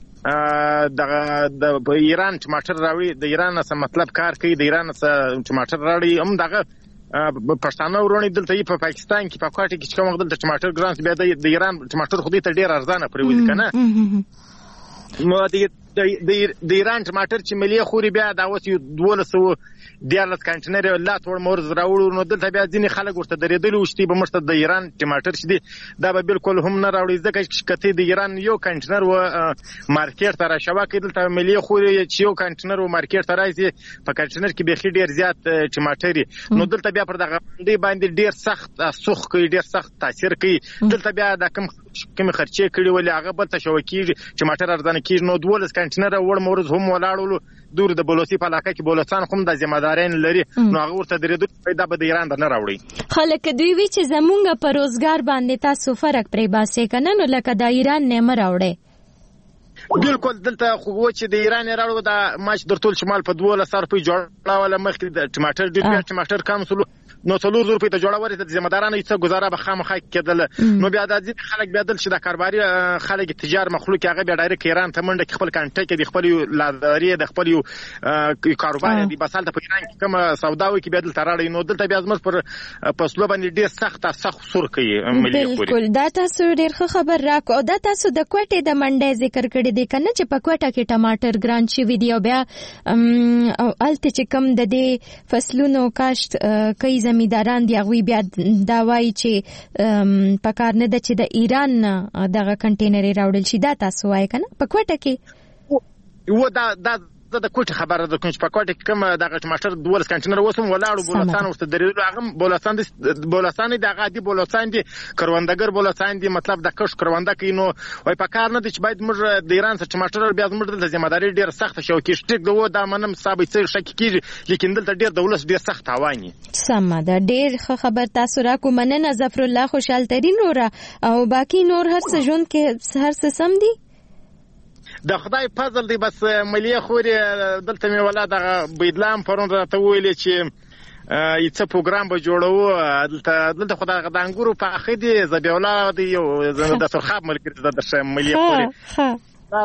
د ایران ټماټر راوي، د ایران سره مطلب کار کوي، د ایران سره ټماټر راوړي. هم دغه پښتانه ورونی دلته په پاکستان کې په کوټه کې کوم دلته ټماټر ګرانس بیا د ایران ټماټر خو دې ته ډیر ارزانه پرېوځي کنه. نو د ایران ټماټر چې ملي خوري بیا دا اوس 1200 دیالت کنټینر لا ټول مرز راوړو. نو دلته بیا ځینې خلک ورته درېدل وشتي به مرته د ایران ټماټر چې دی دا به بالکل هم نه راوړي، ځکه چې کته د ایران یو کنټینر و مارکیټ ته راشوا کې دلته ملي خوري چې یو کنټینر و مارکیټ ته راځي په کنټینر کې به ډیر زیات ټماټر. نو دلته بیا پر دغه باندې ډیر سخت سوخ کوي، ډیر سخت تاثیر کوي. دلته بیا د کوم خرچې کړي ولې هغه بل ته شو کېږي ټماټر ارزانه کېږي. نو 12 کنټینر وړ مورز هم ولاړول دور د بلوچستان په علاقه کې بلوچستان هم د ذمہدارین لري. نو هغه ورته درېدو پیدا به د ایران نه راوړي. خلک دوی وی چې زمونږ په روزګار باندې تاسو فرق پرې باسي کنه، نو لکه د ایران نه مراوړي. بالکل دلته خو چې د ایران راوړو د ماچ در ټول شمال په 1200 روپۍ جوړاوله مخکې د ټماټر ډیر ټماټر کم سلو. نو 400 روپۍ ته جوړه ورته ذمہدارانو چې گزاره به خامخا کېدل. نو بیا د ځین خلک بیا دل چې د کاروباري خلک تجار مخلوق هغه بیا ډایرک ایران ته منډه خپل کانټیکټ کې خپل لاداري د خپل کاروبار دی بسالته په ایران کې کوم سوداوي کې بیا دل تراړي. نو دلته بیا زموږ پر پسلو باندې ډیر سخت سور کوي ملي خوري. بالکل دا تاسو ډیر خبر راکو. دا تاسو د کوټې د منډه ذکر کړی دی کنه چې په کوټه کې ټماټر ګران شي ویډیو بیا الته چې کم د دې فصلونو کاشت کوي زمینداران دی هغوی بیا دا وایي چې پکار نه ده چې د ایران دغه کنټینر راوړل شي. دا تاسو وایي کنه په کوټه کې و دا د کوټه خبره ده چې په کوټه کې کوم دغه ټماټر 12 کنټینر وسم ولاړو بولستان ورته درېدل. هغه بولستان د غادي بولستان دي کروندګر بولستان دي مطلب د کښ کرونده کې نو وای په کار نه دي چې باید موږ د ایران څخه ټماټر بیا موږ د ځمداري ډیر سخت شو کې شټیک دوه دا منم ثابت څه شک کیږي لیکن دلته ډیر دولت ډیر سخت اواني. سم ده ډیر خبر تاسو را کو مننه ظفر الله خوشحال ترين نور او باقی نور هر څه ژوند کې هر څه سم دي د خدای فضل دی. بس ملي خوري دلته می ولادت بيدلام پرون راته ویلې چې یڅ پروګرام به جوړو دلته خدای د انګورو په اخدي زبیولا دی یو د سرخاب ملګری د ملي خوري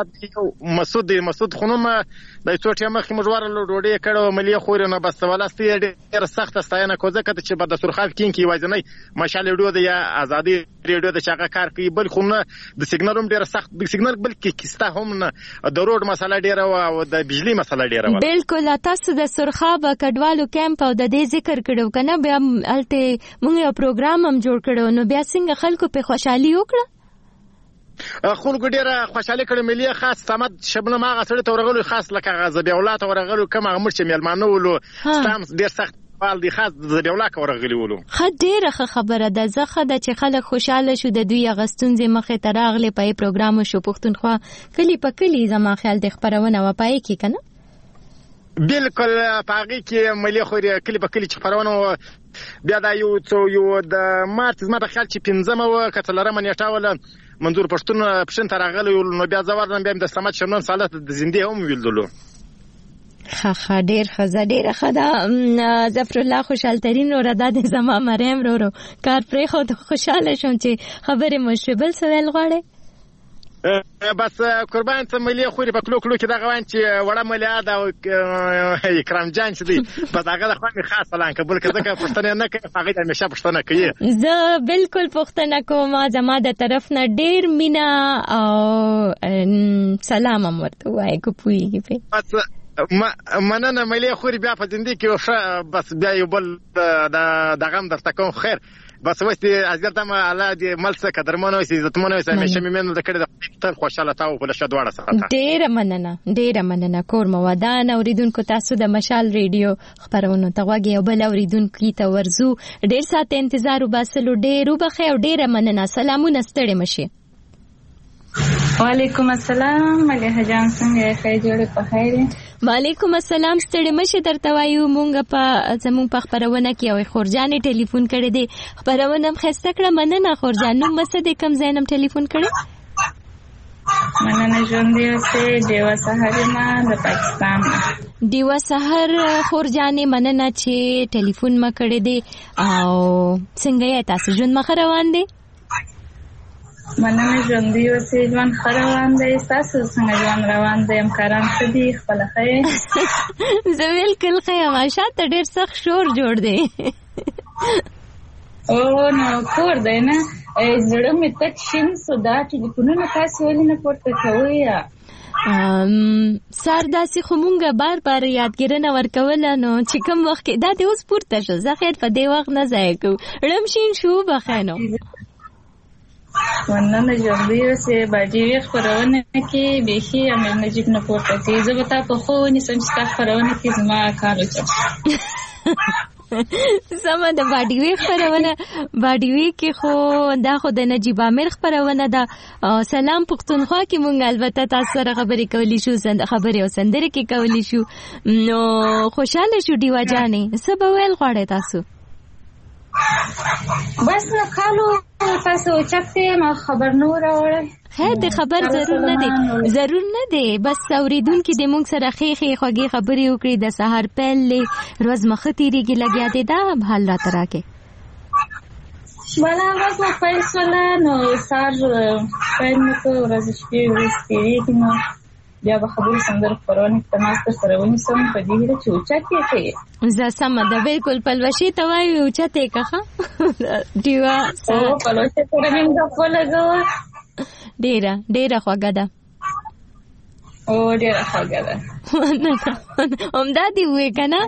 مسعود خنوم د چوټیا مخ مجوار لوډې کړه ملي خوري نه بس ولاستی ډیر سخت ستاینه کوزه کته چې د سرخاب کین کی وایځنی مشال ویډیو د یا ازادي ریډیو د چاغه کار کوي بل خو نه د سیګنالوم ډیر سخت د سیګنال بلکې کیسته هم نه د روډ مسله ډیر او د بجلی مسله ډیر و. بالکل تاسو د سرخاب کډوالو کیمپ او د دې ذکر کړو کنه بیا الته موږ یو پروګرام هم جوړ کړو نو بیا څنګه خلکو په خوشحالي وکړه خلکو ډیره خوشاله کړه. ملي خاص سمد شبنم هغه سره تورغلو خاص لکه غزبی اولاد ورغلو کوم هغه مرچ میلمانو ولو ستام ډیر سخت فعال دي خاص د اولاد ورغلی ولو. ډیره خبره ده زخه د چې خلک خوشاله شو د دوی غستونځ مخه تراغله په پروګرام شو پښتونخوا کلی په کلی زما خیال د خبرونه و پای کی کنه بالکل پاګی کې ملي خوري کلی په کلی چې خبرونه بیا دا یو د مارچ زما په خیال چې 15 و کتلره منیټه ولا منظور پښتون پښتون ترغلی نو بیا زوردن بیا د سمات شنن سالت د زنده هم ویلدلو. خا ډیر خزه ډیر خدا ظفر الله خوشحال ترين اور د زما مریم رو کار پرې خو خوشاله شوم چې خبره مشبل سوال غواړي. بس قربان ته ملي خوري په کلو کې دا غوان چې وړه مليا دا اکرام جان چې دی په هغه د خو خاص اعلان قبول کړه که پښتنه نه کوي هغه د همیشه پښتنه کوي. زه بالکل پښتنه کوم زما د طرف نه ډیر مینا او سلام ورته وای کو پویږي په بس مننه ملي خوري بیا په زندګي کې بس بیا یو بل د غم درته کوم خیر بس وستي ازګر تم الله دې ملسه قدرمنو سي عزتمنو سي همیشه مېمنو د کړه د تل خوشاله تاو په لشه دواړه سره ډیر مننه کور مودان اوریدونکو تاسو د مشال ریډیو خبرونه تغواګي او بل اوریدونکو ته ورزو ډیر سات انتظار وباسلو ډیر وبخي او ډیر مننه سلامونه ستړي مشي. وعلیکم السلام مليحه جان څنګه ښه جوړه په خیر. وعلیکم السلام ستړي مشه درته وایو مونږ په زمون په خبرونه کې او خورجانې ټلیفون کړی دی خبرونه خسته کړه مننه خورجان نو مسه د کم زینم ټلیفون کړی مننه ژوند دی اوسه دیوا سحر ما د پاکستان دیوا سحر خورجانې مننه چې ټلیفون ما کړی دی او څنګه یې تاسو ژوند مخ روان دی مننه ژوند دی اوسه ژوند روان دی تاسو څنګه ژوند روان دی همکاران څه دي خپل خیر زه بالکل خیر ماشه ته ډیر سخت شور جوړ دی او نو کور دی نه زړه مې تک شین سودا ټلیفونونه تاسو ولې نه پورته کوي سر داسې خو مونږه بار بار یادګرنه ورکول نو چې کوم وخت دا د اوس پورته شو زه خیر په دې وخت نه ځای کو رمشین شو بخینو مننه ژوندۍ اوسې باجوي خپرونه کې بیخي امیر نجیب نه پورته کېږي زه به تا په ښو ونیسم چې ستا خپرونه کې زما کار وچم سمه د باډیوي خپرونه باډیوي کې خو دا خو د نجیب امیر خپرونه ده سلام پښتونخوا کې مونږ البته تاسو سره خبرې کولی شو خبرې او سندرې کې کولی شو نو خوشاله شو دیوا جانې څه به ویل غواړئ تاسو بس نو کالو تاسو چپته ما خبر نو راوړل خیر د خبر ضرور نه دی بس اوریدونکو د مونږ سره خېخې خوږې خبرې وکړي د سحر پهل روز مختيريږي لګیا دي دا حال را تراکه ولا واس ما فیصله نو سار پېنو کو ورځ شپې ورستېږي نو بیا به خبرې سندر خبرونه تماستر سره ونیسم په دې چې اوچته کې زه سم ده بالکل پلوشي ته وایي اوچته که دیوا او پلوشي سره موږ په لګو ډیره خوږه ده او ډیره خوږه ده. همدا دی وې کنه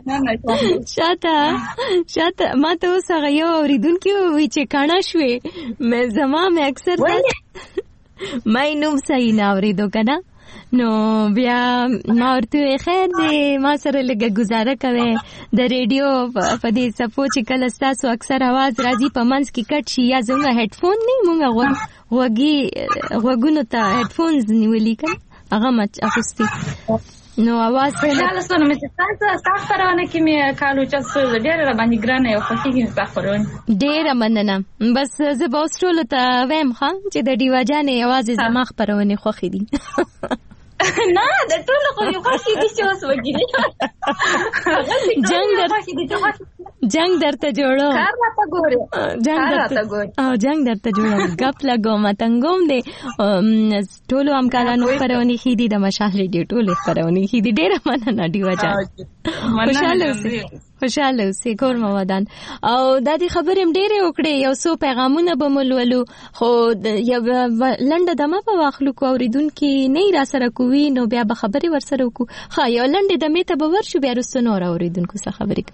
شاته ما ته اوس هغه یو اوریدونکي وی چې کاڼه شوې مې زما مې اکثر مې نوم صحیح نه اوریدو کنه نو بیا ما ورته خیر دې ما سره لږه گزاره کوي د ریډیو په دې صفو چې کله ستاسو اکثر आवाज راځي په منځ کې کټ شي یا زموږ هډفون نه مونږ غوږونو ته هډفونز نیولې کړه هغه مچ اخستي نو आवाज خلاص نو مې تاسو خبرونه کې مې کالو چې ډېر باندې ګرانه یو خوشي کې خبرونه ډېر مننه بس زه به اوس ټول ته وایم خان چې د دیوا جانې आवाज زما خبرونه خوخي دي نه د ټول خو یو خوشي دي چې اوس وګینه جنگ درته جوړو کار راته ګوره جنگ درته جوړو غپ لګو متنګوم دې ټول همکارانو خبرونه خېدي د مشال ریډیو ټول خبرونه خېدي ډېر مننه دیوا جان خوشاله اوسې کور مو ودان او د دې خبرې ډېرې وکړې یو څو پیغامونه به مولولو خو یو لنډه دمه په واخلو کو اوریدونکو نه را سره کوي نو بیا به خبرې ور سره وکړو خا یو لنډه دمه ته به ورشو بیا رسو نور اوریدونکو سره خبرې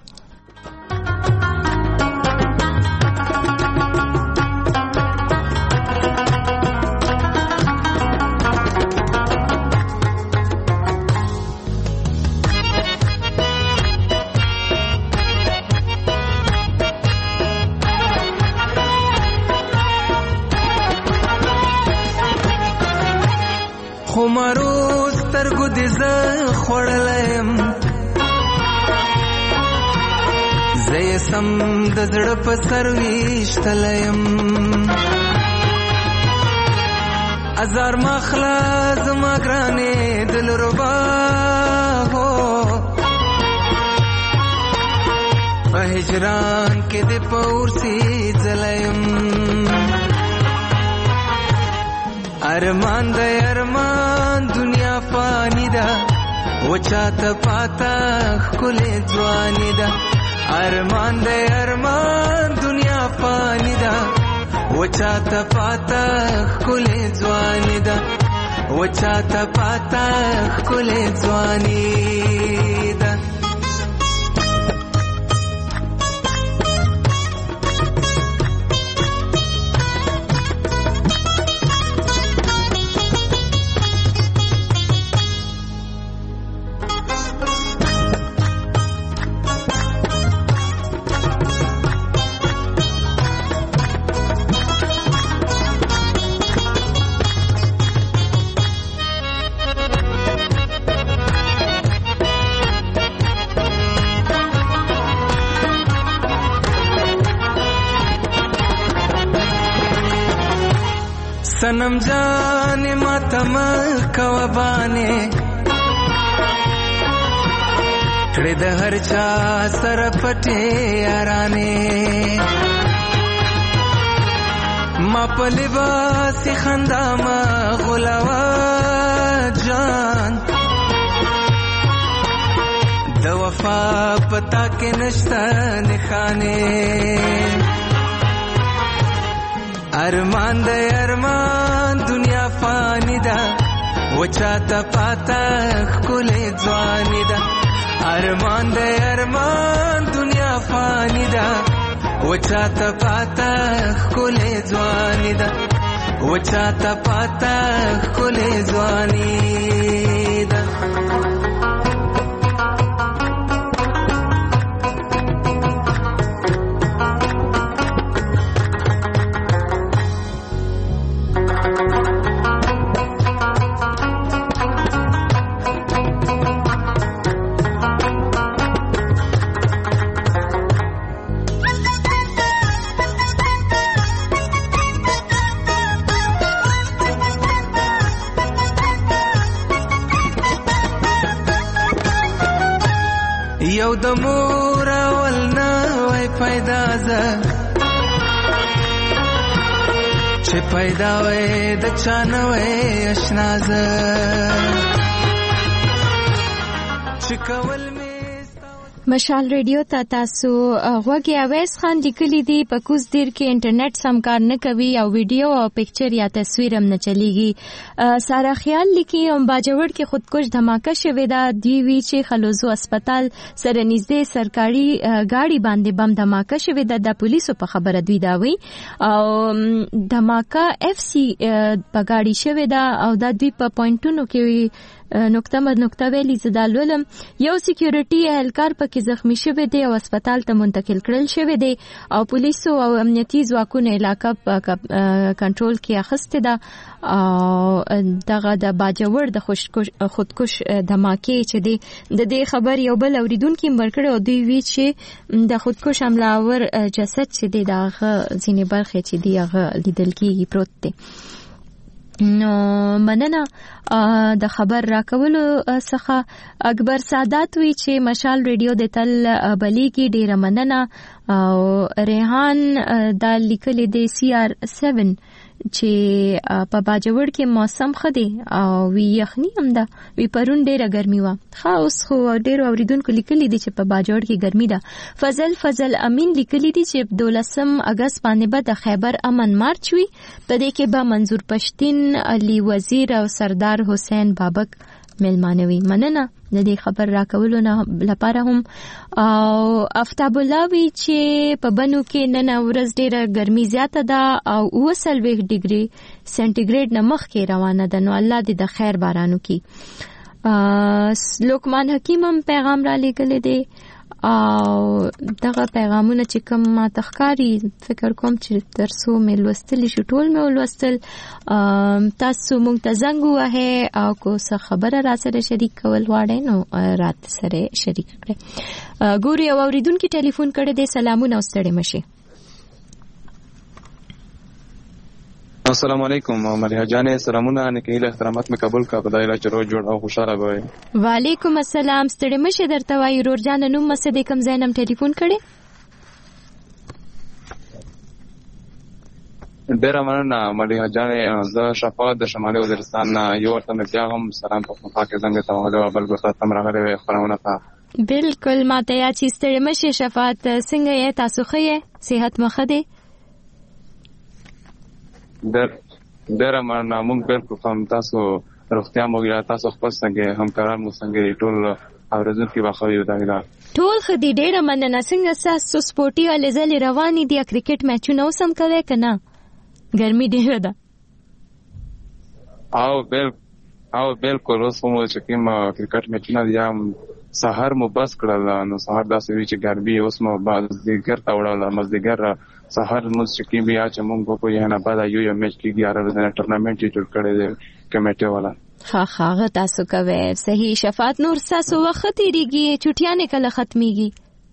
خمارو سترګو دې زه خوړلم زه یې سم د زړه په سر ویشتلم ازار مخلا زما ګرانې دلربا هو په هجران کې دې پورسي ځلم ارمان د ارمان دنیا فانی ده وچاته پاتا خلې ځواني ده ارمان د ارمان دنیا فانی ده وچاته پاتا خلې ځواني ده وچاته پاتا خلې ځواني ده सनम जाने मातम कवबाने कड़े द हर चा सर पटे याराने मा पलिबासी खंदा मा गुलावा जान द वफा पता के नश्ता निखाने ارمان د ارمان دنیا فانی ده وچاته پاتا خلې ځواني ده ارمان د ارمان دنیا فانی ده وچاته پاتا خلې ځواني ده وچاته پاتا خلې ځواني ده یو د مور اول نه وای پیدا ز چې پیدا وای د چانه وای آشنا ز چې کول مشال ریډیو ته تاسو غوږی اویس خان لیکلی دی په کوز دیر کې انټرنیټ سم کار نه کوي او ویډیو او پکچر یا تصویر هم نه چلیږي. سارا خیال لیکي هم باجوړ کې خودکش دھماکه شوې ده. دی وی چې خلوزو هسپتال سره نږدې سرکاري گاډي باندې بم دھماکه شوې ده. د پولیسو په خبره دوی دا وی او دھماکه اف سی په گاډي شوې ده او دا دوی په پوینټونو کې نقطه ویلي زدالولم. یو سکیورټي اهلکار پکې زخمی شوی دی او هسپتال ته منتقل کړل شوی دی او پولیسو او امنیتي ځواکونو علاقه کنټرول کې اخیسته ده او دغه د باجوړ د خودکش دھماکې چې دی د دې خبر یو بل اوریدونکو مرکړ او دوی وی چې د خودکش حملاور جسد چې دی دغه ځینې برخه چې دی هغه لیدل کېږي پروت دی. نو مننه د خبر راکولو څخه. اکبر سادات وی چې مشال ریډیو د تل بلیږي ډیره مننه. او ریحان د لیکل دی CR7 چې په باجوړ کې موسم خدي او وی یخنی هم ده. وی پرون ډیره ګرمي و. خاص خو ډیره اوریدونکو لیکلي دي چې په باجوړ کې ګرمي ده. فضل امین لیکلي دي چې 12 اگست باندې به د خیبر امن مارچ وي. په دې کې به منظور پښتين، علي وزیر او سردار حسین بابک ملمانوي. مننه د دې خبر راکولو لپاره هم. او افتاب الله وی چې په بنو کې نن ورځ ډیره ګرمي زیاته ده او 29 ډیګري سنټیګریډ نه مخ کې روانه ده. نو الله دې د خیر بارانو کی. لوکمان حکیم هم پیغام را لګل دي او دغه پیغامونه چې کوم ما تخکاری فکر کوم چې ترسو مې لوستل شو ټول مې ولوستل. تاسو مونږ ته زنګ وهه او کو څه خبره را سره شریک کول واړې نو رات سره شریک کړئ. ګوري او اوریدونکو ټلیفون کړي دي. سلامونه واستړې مشه. السلام علیکم مریحه جان. سلامونه نکیل احترامات مې قبول کا. خدای لا چرو جوړ او خوشاله وي. وعلیکم السلام. ستړي مشه درته وای رور جان. نو مسد کم زینم ټلیفون کړي. ډیر مننه مریحه جان. زه شفاعت د شمالي وزیرستان یو ورته بیا هم سلام په پاکه څنګه ته وغه بل ګوتا تم راغله خبرونه تا. بالکل ماته یا چې ستړي مشه شفاعت څنګه یې تاسو خې صحت مخه دي. ډیر مننه. مونږ بالکل هم تاسو روغتیا موږ تاسو خپل څنګه همکاران مو څنګه ټول اورزون کې واخوي دا ټول خدي ډیر مننه. څنګه تاسو سپورټي لزل رواني دي کرکټ میچونه اوسم کوي کنه ګرمي ډیره ده. او بالکل اوس مو چې کوم کرکټ میچونه دي سحر مو بس کړل. نو سحر داسې وی چې ګرمي اوس مو باز دیګر تا وړل مزدګر سحر مو چې کوم بیا چې مونږ په یانه بعد یو میچ کې 11 ورځې ټورنمنت جوړ کړی دی کمیټه والا. ها تاسو کوي صحیح. شفاعت نور تاسو وخت تیریږي چټیانه کله ختميږي.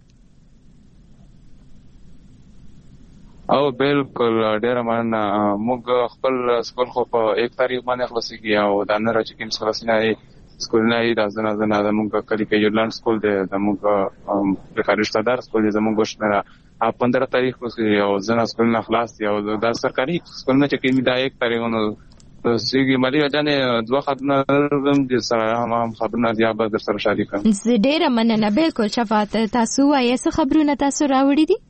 او بالکل ډیر مننه. موږ خپل سکول خو په 1 تاریخ باندې خلاصيږي او دا نه راځي کوم خلاصینه سکول نه دا زنه د موږ کلی کې یو لاند سکول دی. د موږ د کارشتدار سکول دی. زموږ شنه 15 تاریخ کې او زنه سکول نه خلاص دی او د سرکاري سکول نه چې کوم دا 1 تاریخونو سیګي مالي ځانه دوه خدمه د سره هم خبرونه دی به در سره شریک کوم. ډیر مننه. بالکل شفاعت تاسو وایي څه خبرونه تاسو راوړي دي.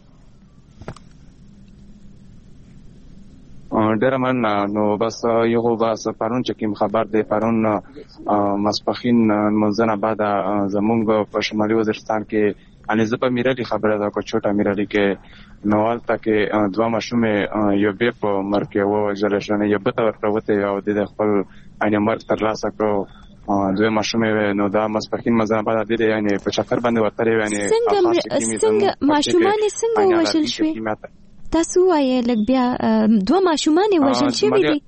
ډیر مننه. نو بس یو بس پرون چې کوم خبر دی پرون مسپخین منځنه بعد زمونږ په شمالي وزیرستان کې ان زه په میرالي خبره دا کو چوټه میرالي کې نوال تکه دوه مشومه یو به په مرکه و جلشنه یو به تر پروته او د خپل ان مرګ تر لاسه کو دوه مشومه نو دا مسپخین منځنه بعد د یعنی په چکر باندې وتري یعنی څنګه ماشومان څنګه وشل شوی تاسو وایي لګ بیا دوه ماشومان وشل شوی دي.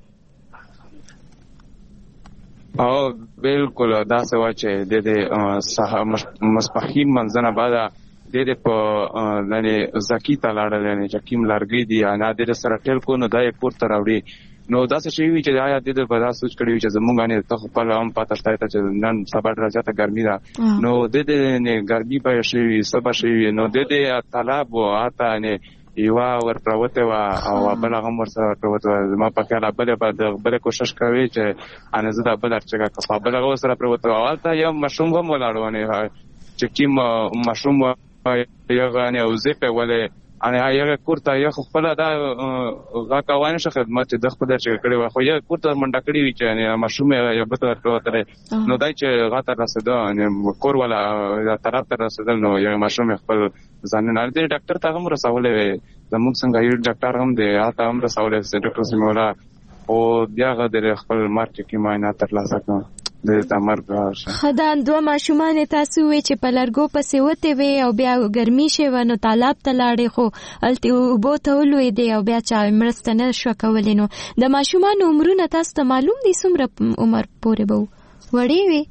او بالکل دا څه واچې د مسپخین منځنه بعد د په لنی زکی ته لاړل نه چې کیم لارګي دي انا د سره ټیل کو نو دای پورته راوړي. نو دا څه شي چې آیا د په تاسو کړی چې زمونږ نه ته خپل هم پاتې شته چې نن سبا درجه ته ګرمي ده. نو د دې ګرمي به شي سبا شي نو د دې طلب او اته نه یوا ور پروته وا او بل هغه ور سره پروته ما په کله بل کوشش کوي چې ان زه د بل ارچګه کفا بل هغه سره پروته او تا یو مشوم هم ولاړونه چې کیم مشروم یغه نه اوزه په ولې ان هغه کوړه یو خپل دا غاکوان شه خدمت د خپل چې کړي وای خو یو کوړه منډه کړی وی چې مشروم یو به تر نو دای چې غاته رسیدو ان کور ولا طرف ته رسیدل نو یو مشروم خپل ځان نه دی ډاکټر ته هم رسولې زموږ څنګه یو ډاکټر هم دی هغه هم رسولې ډاکټر سیمولا او بیا غوډه خپل مارچ کې معاینه ترلاسه کړ د تمرګه خدان دوه ماشومان تاسو وی چې په لارګو پسې وته وی او بیا ګرمي شوه نو طالب ته لاړې خو الته وبو ته ولوي دی او بیا چا مرسته نه شو کولې نو د ماشومان عمرونه تاسو ته معلوم دي څومره عمر پورې بو وړي وی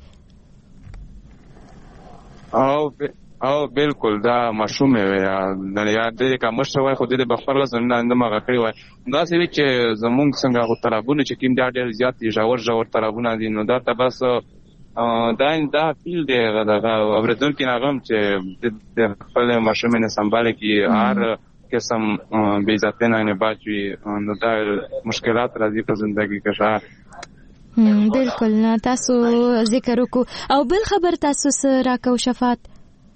او بالکل دا مشومه وي د یاد دې کا مشوي خو دې بخبر لازم نه اندمه غکړي وای دا څه چې زمونږ څنګه غو طلبونه چې کیم دا ډېر زیات دي جوړ طلبونه دي نو دا بس دا فیل دی دا اوریدل کې ناغم چې د خپل مشومه نه سنباله کې هر قسم بے ذات نه بچي نو دا مشکلات راځي په ژوندۍ کې ښه بالکل نه تاسو ذکر وکړو او بل خبر تاسو سره راکو شفاعت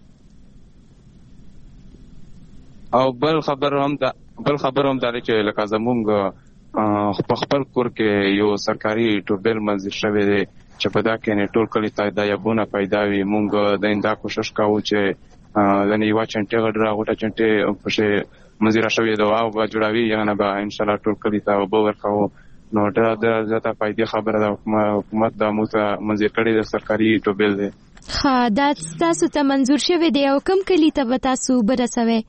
او بل خبر هم دا چې لکه زمونږ په خپل کور کې یو سرکاري ټوبل منځ شوی دی چې په دا کې نه ټول کلی ته دا یبونه پیدا وي مونږ د انده کوشش کوو چې لنی وا چنټه غډرا غټه چنټه په منځ را شوی دا او جوړاوي یعنی به ان شاء الله ټول کلی ته وبور کوو نو دا زیاته فائدې خبره ده حکومت د موته منځ کړي د سرکاري ټوبل دی ها دا تاسو ته منظور شوی دی او کم کلی ته تاسو برسوي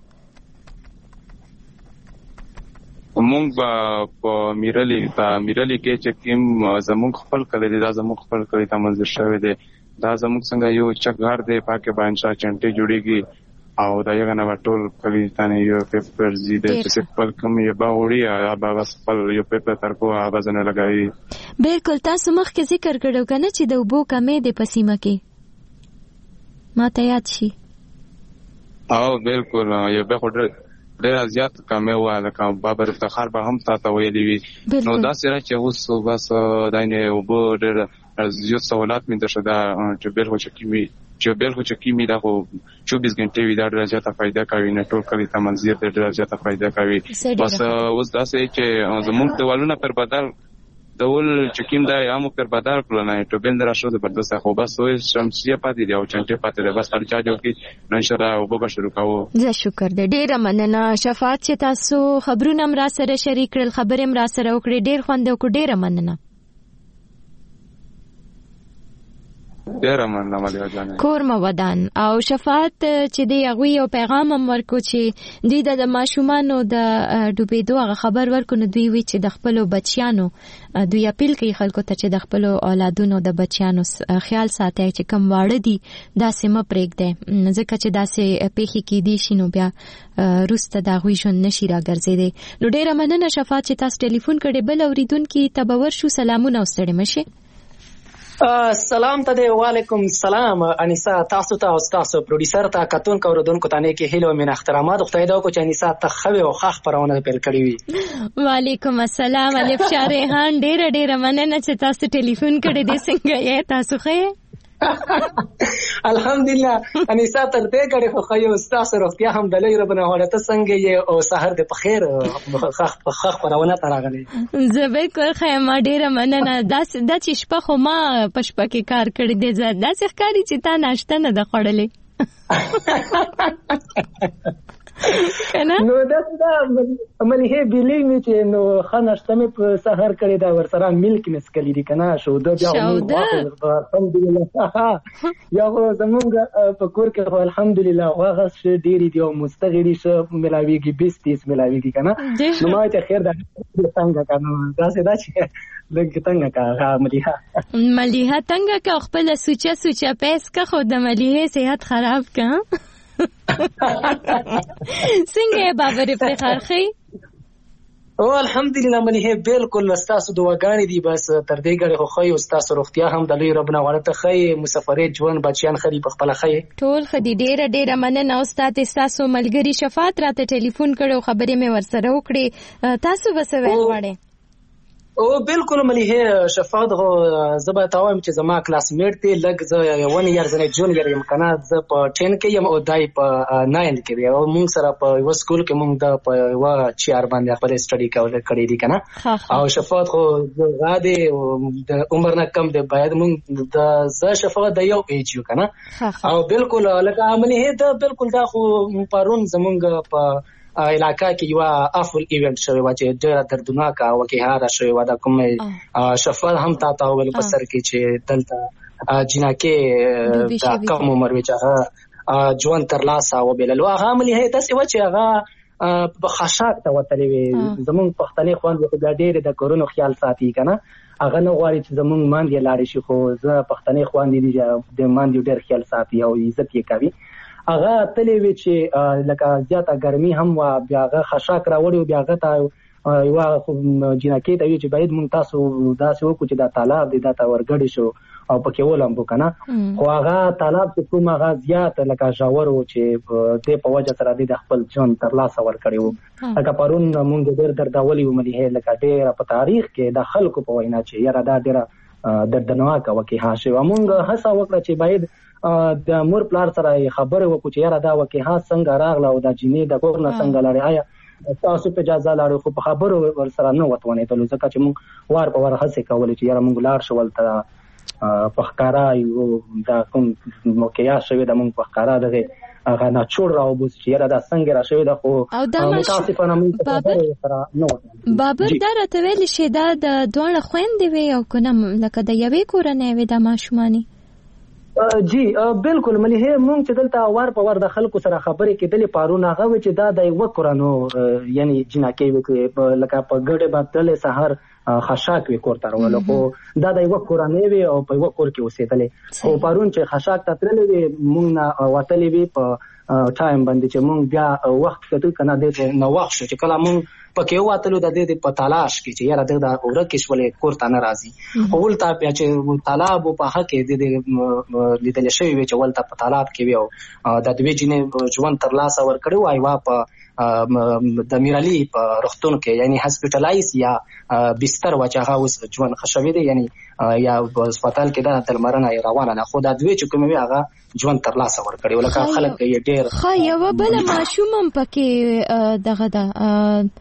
مونږ په میرلی کې چې کوم زموږ خپل کلی دا زموږ خپل کلی ته منځ شوی دی دا زموږ څنګه یو چکګار دی پاکه باندې چنټه جوړیږي او دا یو نه ټول کلی ته یو پیپر زیاده چې خپل کوم یو باوري یا با خپل یو پیپر تر کو आवाज نه لګایي بالکل تاسو مخکې ذکر کړو کنه چې د وبو کمې د پسیمه کې ما ته یاد شي او بالکل یو به ډېر زیات کمه و لکه بابر افتخار به هم تاسو ویلي وي نو دا سره چې اوس بس داینه وبو ډېر زیات سوالات مې د شدا چې بیل خو چې کیمی دا خو 24 غنټې وی دا ډېر زیاته فائدہ کوي نه ټول کلی ته منځیر ډېر زیاته فائدہ کوي بس اوس دا سه چې زموږ دیوالونه پر بدل دول چې کیم دا عامو پر بدل کړل نه ټول بل درشو زبردست خو بس وې شمسیه پاتې دی او چنټه پاتې دی بس هر چا جو کې ان شاء الله وبو شروع کوو زه شکر دې ډېر مننه شفاعت چې تاسو خبرونه را سره شریک کړل خبرې را سره وکړې ډېر خوند وکړ ډېر مننه ډېر مننه مليحه جان کور مودان او شفاعت چې دی هغه یو پیغام هم ورکو چې دوی د ماشومانو د ډوبېدو خبر ورکو نو دوی وی چې د خپل بچیانو دوی اپیل کوي خلکو ته چې د خپل اولادونو د بچیانو خیال ساتي چې کم واړه دي داسې م پرېږدي ځکه چې داسې پیخي کې دي شنو بیا روسته دا غوي ژوند نشي راګرځېدي نو ډېر مننه شفاعت چې تاسو ټلیفون کړي بل اوریدونکو تبور شو سلامونه واستړي مشه سلام ته دی وعلیکم سلام انیسا تاسو ته او تاسو پروډوسر ته کتون کوردونکو ته نه کې هیلو من احترامات خدای دا کو چې انیسا ته خوي او خاخ پرونه پیل کړی وي وعلیکم السلام الف شارحان ډېر مننه چې تاسو ټلیفون کړی دی څنګه یې تاسو ښه الحمدلله انیسا تر دې کړي خو خو استاد روغتیا هم د لې ربنه هوړه ته څنګه یې او سحر دې په خیر خاخ پرونه تراغلي زه بالکل خیمه ډېر مننه دا چې شپه خو ما پښپا کې کار کړی دی زه دا څه ښکاری چې تا ناشته نه د خوړلې نو دا مليحه بیلی می چې نو خناشته مې په سحر کړی دا ورسره ملک مس کلی دي کنه شو دا بیا الحمدلله یا زمونږ په کور کې الحمدلله واغه ډېری دی او مستغری ش ملاویږي 20-30 ملاویږي کنه نو ما ته خیر دا څنګه کنه دا څه دا چې لږ څنګه کا مليحه څنګه کا خپل سوچا پیس کا خو د مليحه صحت خراب کا څنګه بابر افتخار خي او الحمدلله مليحه بالکل استاسو دعاګانې دي بس تر دې غړي خو خي استاسو روغتیا هم د لوی ربنا ورته خي مسافرې ژوند بچیان خري په خپل خي ټول خدي ډېر مننه استاد تاسو ملګری شفاعت راته ټلیفون کړو خبرې مې ورسره وکړې تاسو وسوي وړه او بالکل مليحه شفاعت غو زبا تاوم چې زما کلاس میټ ته لګ ز 1 ایئر زنه جونیئر یم کنه ز په 10 کې یم او دای په 9 کې دی او موږ سره په یو سکول کې موږ د په یو چیار باندې خپل سټڈی کړی دی کنه او شفاعت خو غاده د عمر نه کم دی باید موږ د ز شفاعت د یو ایج یو کنه او بالکل لکه مليحه دا بالکل دا خو پرون زمونږ په علاقہ کې یو افل ایونت شوی و چې ډېر دردناک او کې هار شوی و دا کوم شفاعت هم تا ول په سر کې چې دلته جنکه دا کوم عمر وچا جوان تر لاسه و بللو هغه مليحه تاسو و چې هغه په خشاک ته وتلوي زمون پښتني خوان د ډېر د کورونو خیال ساتي کنه هغه نو غواړي چې زمون ماندې لاړ شي خو زه پښتني خوان دي د ماندې ډېر خیال ساتي او عزت یې کوي هغه تلې وی چې لکه زیاته ګرمي هم وا بیاغه خشاک راوړي بیاغه ته یو جنکه ته چې باید مونږ تاسو داسې وکړو چې دا طالب دی دا تا ورګړی شو او پکې ولم بو کنه خو هغه طالب چې کوم هغه زیات لکه جاور و چې د په وجه سره د خپل ژوند تر لاسه ور کړیو هغه پرون مونږ ډېر دردولي وملي لکه ډېر په تاریخ کې د خلکو په وینا چې یاره دا ډېر دردناک وکي هاشه مونږ هڅه وکړه چې باید د مور پلار سره خبره وکړو چې یاره دا وکي ها څنګه راغله او د جنې د کور نه څنګه لري آیا تاسو په اجازه لاړو خو په خبرو ور سره نه وتونه ته ځکه چې موږ وار په وار هڅه کولې چې یاره موږ لاړ شول ته پخکارا یو دا کوم موکیا شوی د موږ پخکارا دغه هغه نه چور راو بوس چې یاره دا څنګه را شوی د خو متاسفانه موږ بابر دا راته ویل شي دا د دوه خويندې وي او کنه لکه د یوې کورنۍ وي د ماشومانی جی بالکل مليحه مونږ چې دلته وار په وار د خلکو سره خبرې کېدلې پارونه هغه چې دا د یو کورانو یعنی جنکه وي لکه په ګډه باندې سحر خشاک وی کور تر ولو خو دا د یو کورانه وي او په یو کور کې اوسېدلې خو پارون چې خشاک ته ترلې وي مونږ نه وتلې وي په ټایم باندې چې مونږ بیا وخت کته کنه د نو وخت چې کله مونږ پکې واتلو د دې په تلاش کې چې یاره د اوره کې شولې کور ته ناراضي او ولتا په چې طالب په حق کې د لیدل شوی وي چې ولتا په طالب کې وي د دوی جنې ژوند تر لاسه ور کړو ایوا په د میرالي په روغتون کې یعنی هسپټلایز یا بستر وچاغه اوس ژوند خښوي دي یعنی یا په هسپتال کې د تلمرنه روانه نه خو د دوی چې کومي هغه ژوند تر لاسه ور کړو لکه خلک یې ډېر خا یو بل ماشوم پکې دغه د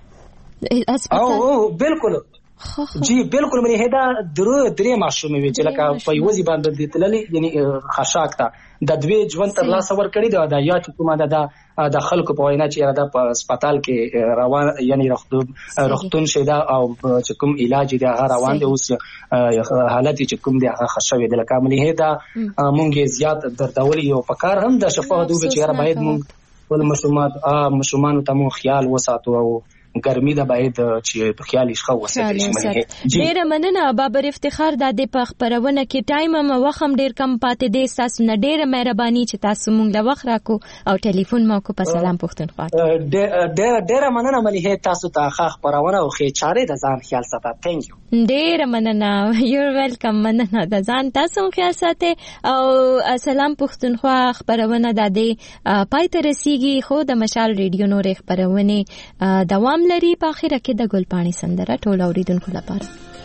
او بالکل جی بالکل مې هدا درې ماشومې وی چې لکه په یوځي باندې تللې یعنی خشاک ته د دوی ژوند تر لاسه ور کړی دا یا چې کومه د خلکو په وینا چې دا په هسپتال کې روان یعنی روغتون شیدا او چې کوم علاج دی هغه روان دی اوس حالت چې کوم دی هغه خښوي د لکاملي هدا مونږه زیات دردولي او پکار هم د شفاعت دوی چې باید مونږ ول مشومان ته مو خیال وساتو او ګرمي د باید چې په خیال شخه وساتل شي ډیره مننه بابر افتخار د په خبرونه کې ټایم هم وخم ډیر کم پاتې دی تاسو نه ډیره مهرباني چې تاسو مونږ له وخت راکو او ټلیفون مو کو په سلام پښتونخوا ډیره مننه مليحه تاسو ته ښه خبرونه او ښه چارې د ځان خیال ساته ثانک یو ډیره مننه یو ویلکم مننه د ځان تاسو خیال ساته او سلام پښتونخوا خبرونه د دې پای ته رسیږي خو د مشال ریډیو نور خبرونه دوام لري په اخر کې د ګلپاڼي سندره ټول اوریدونکو لپاره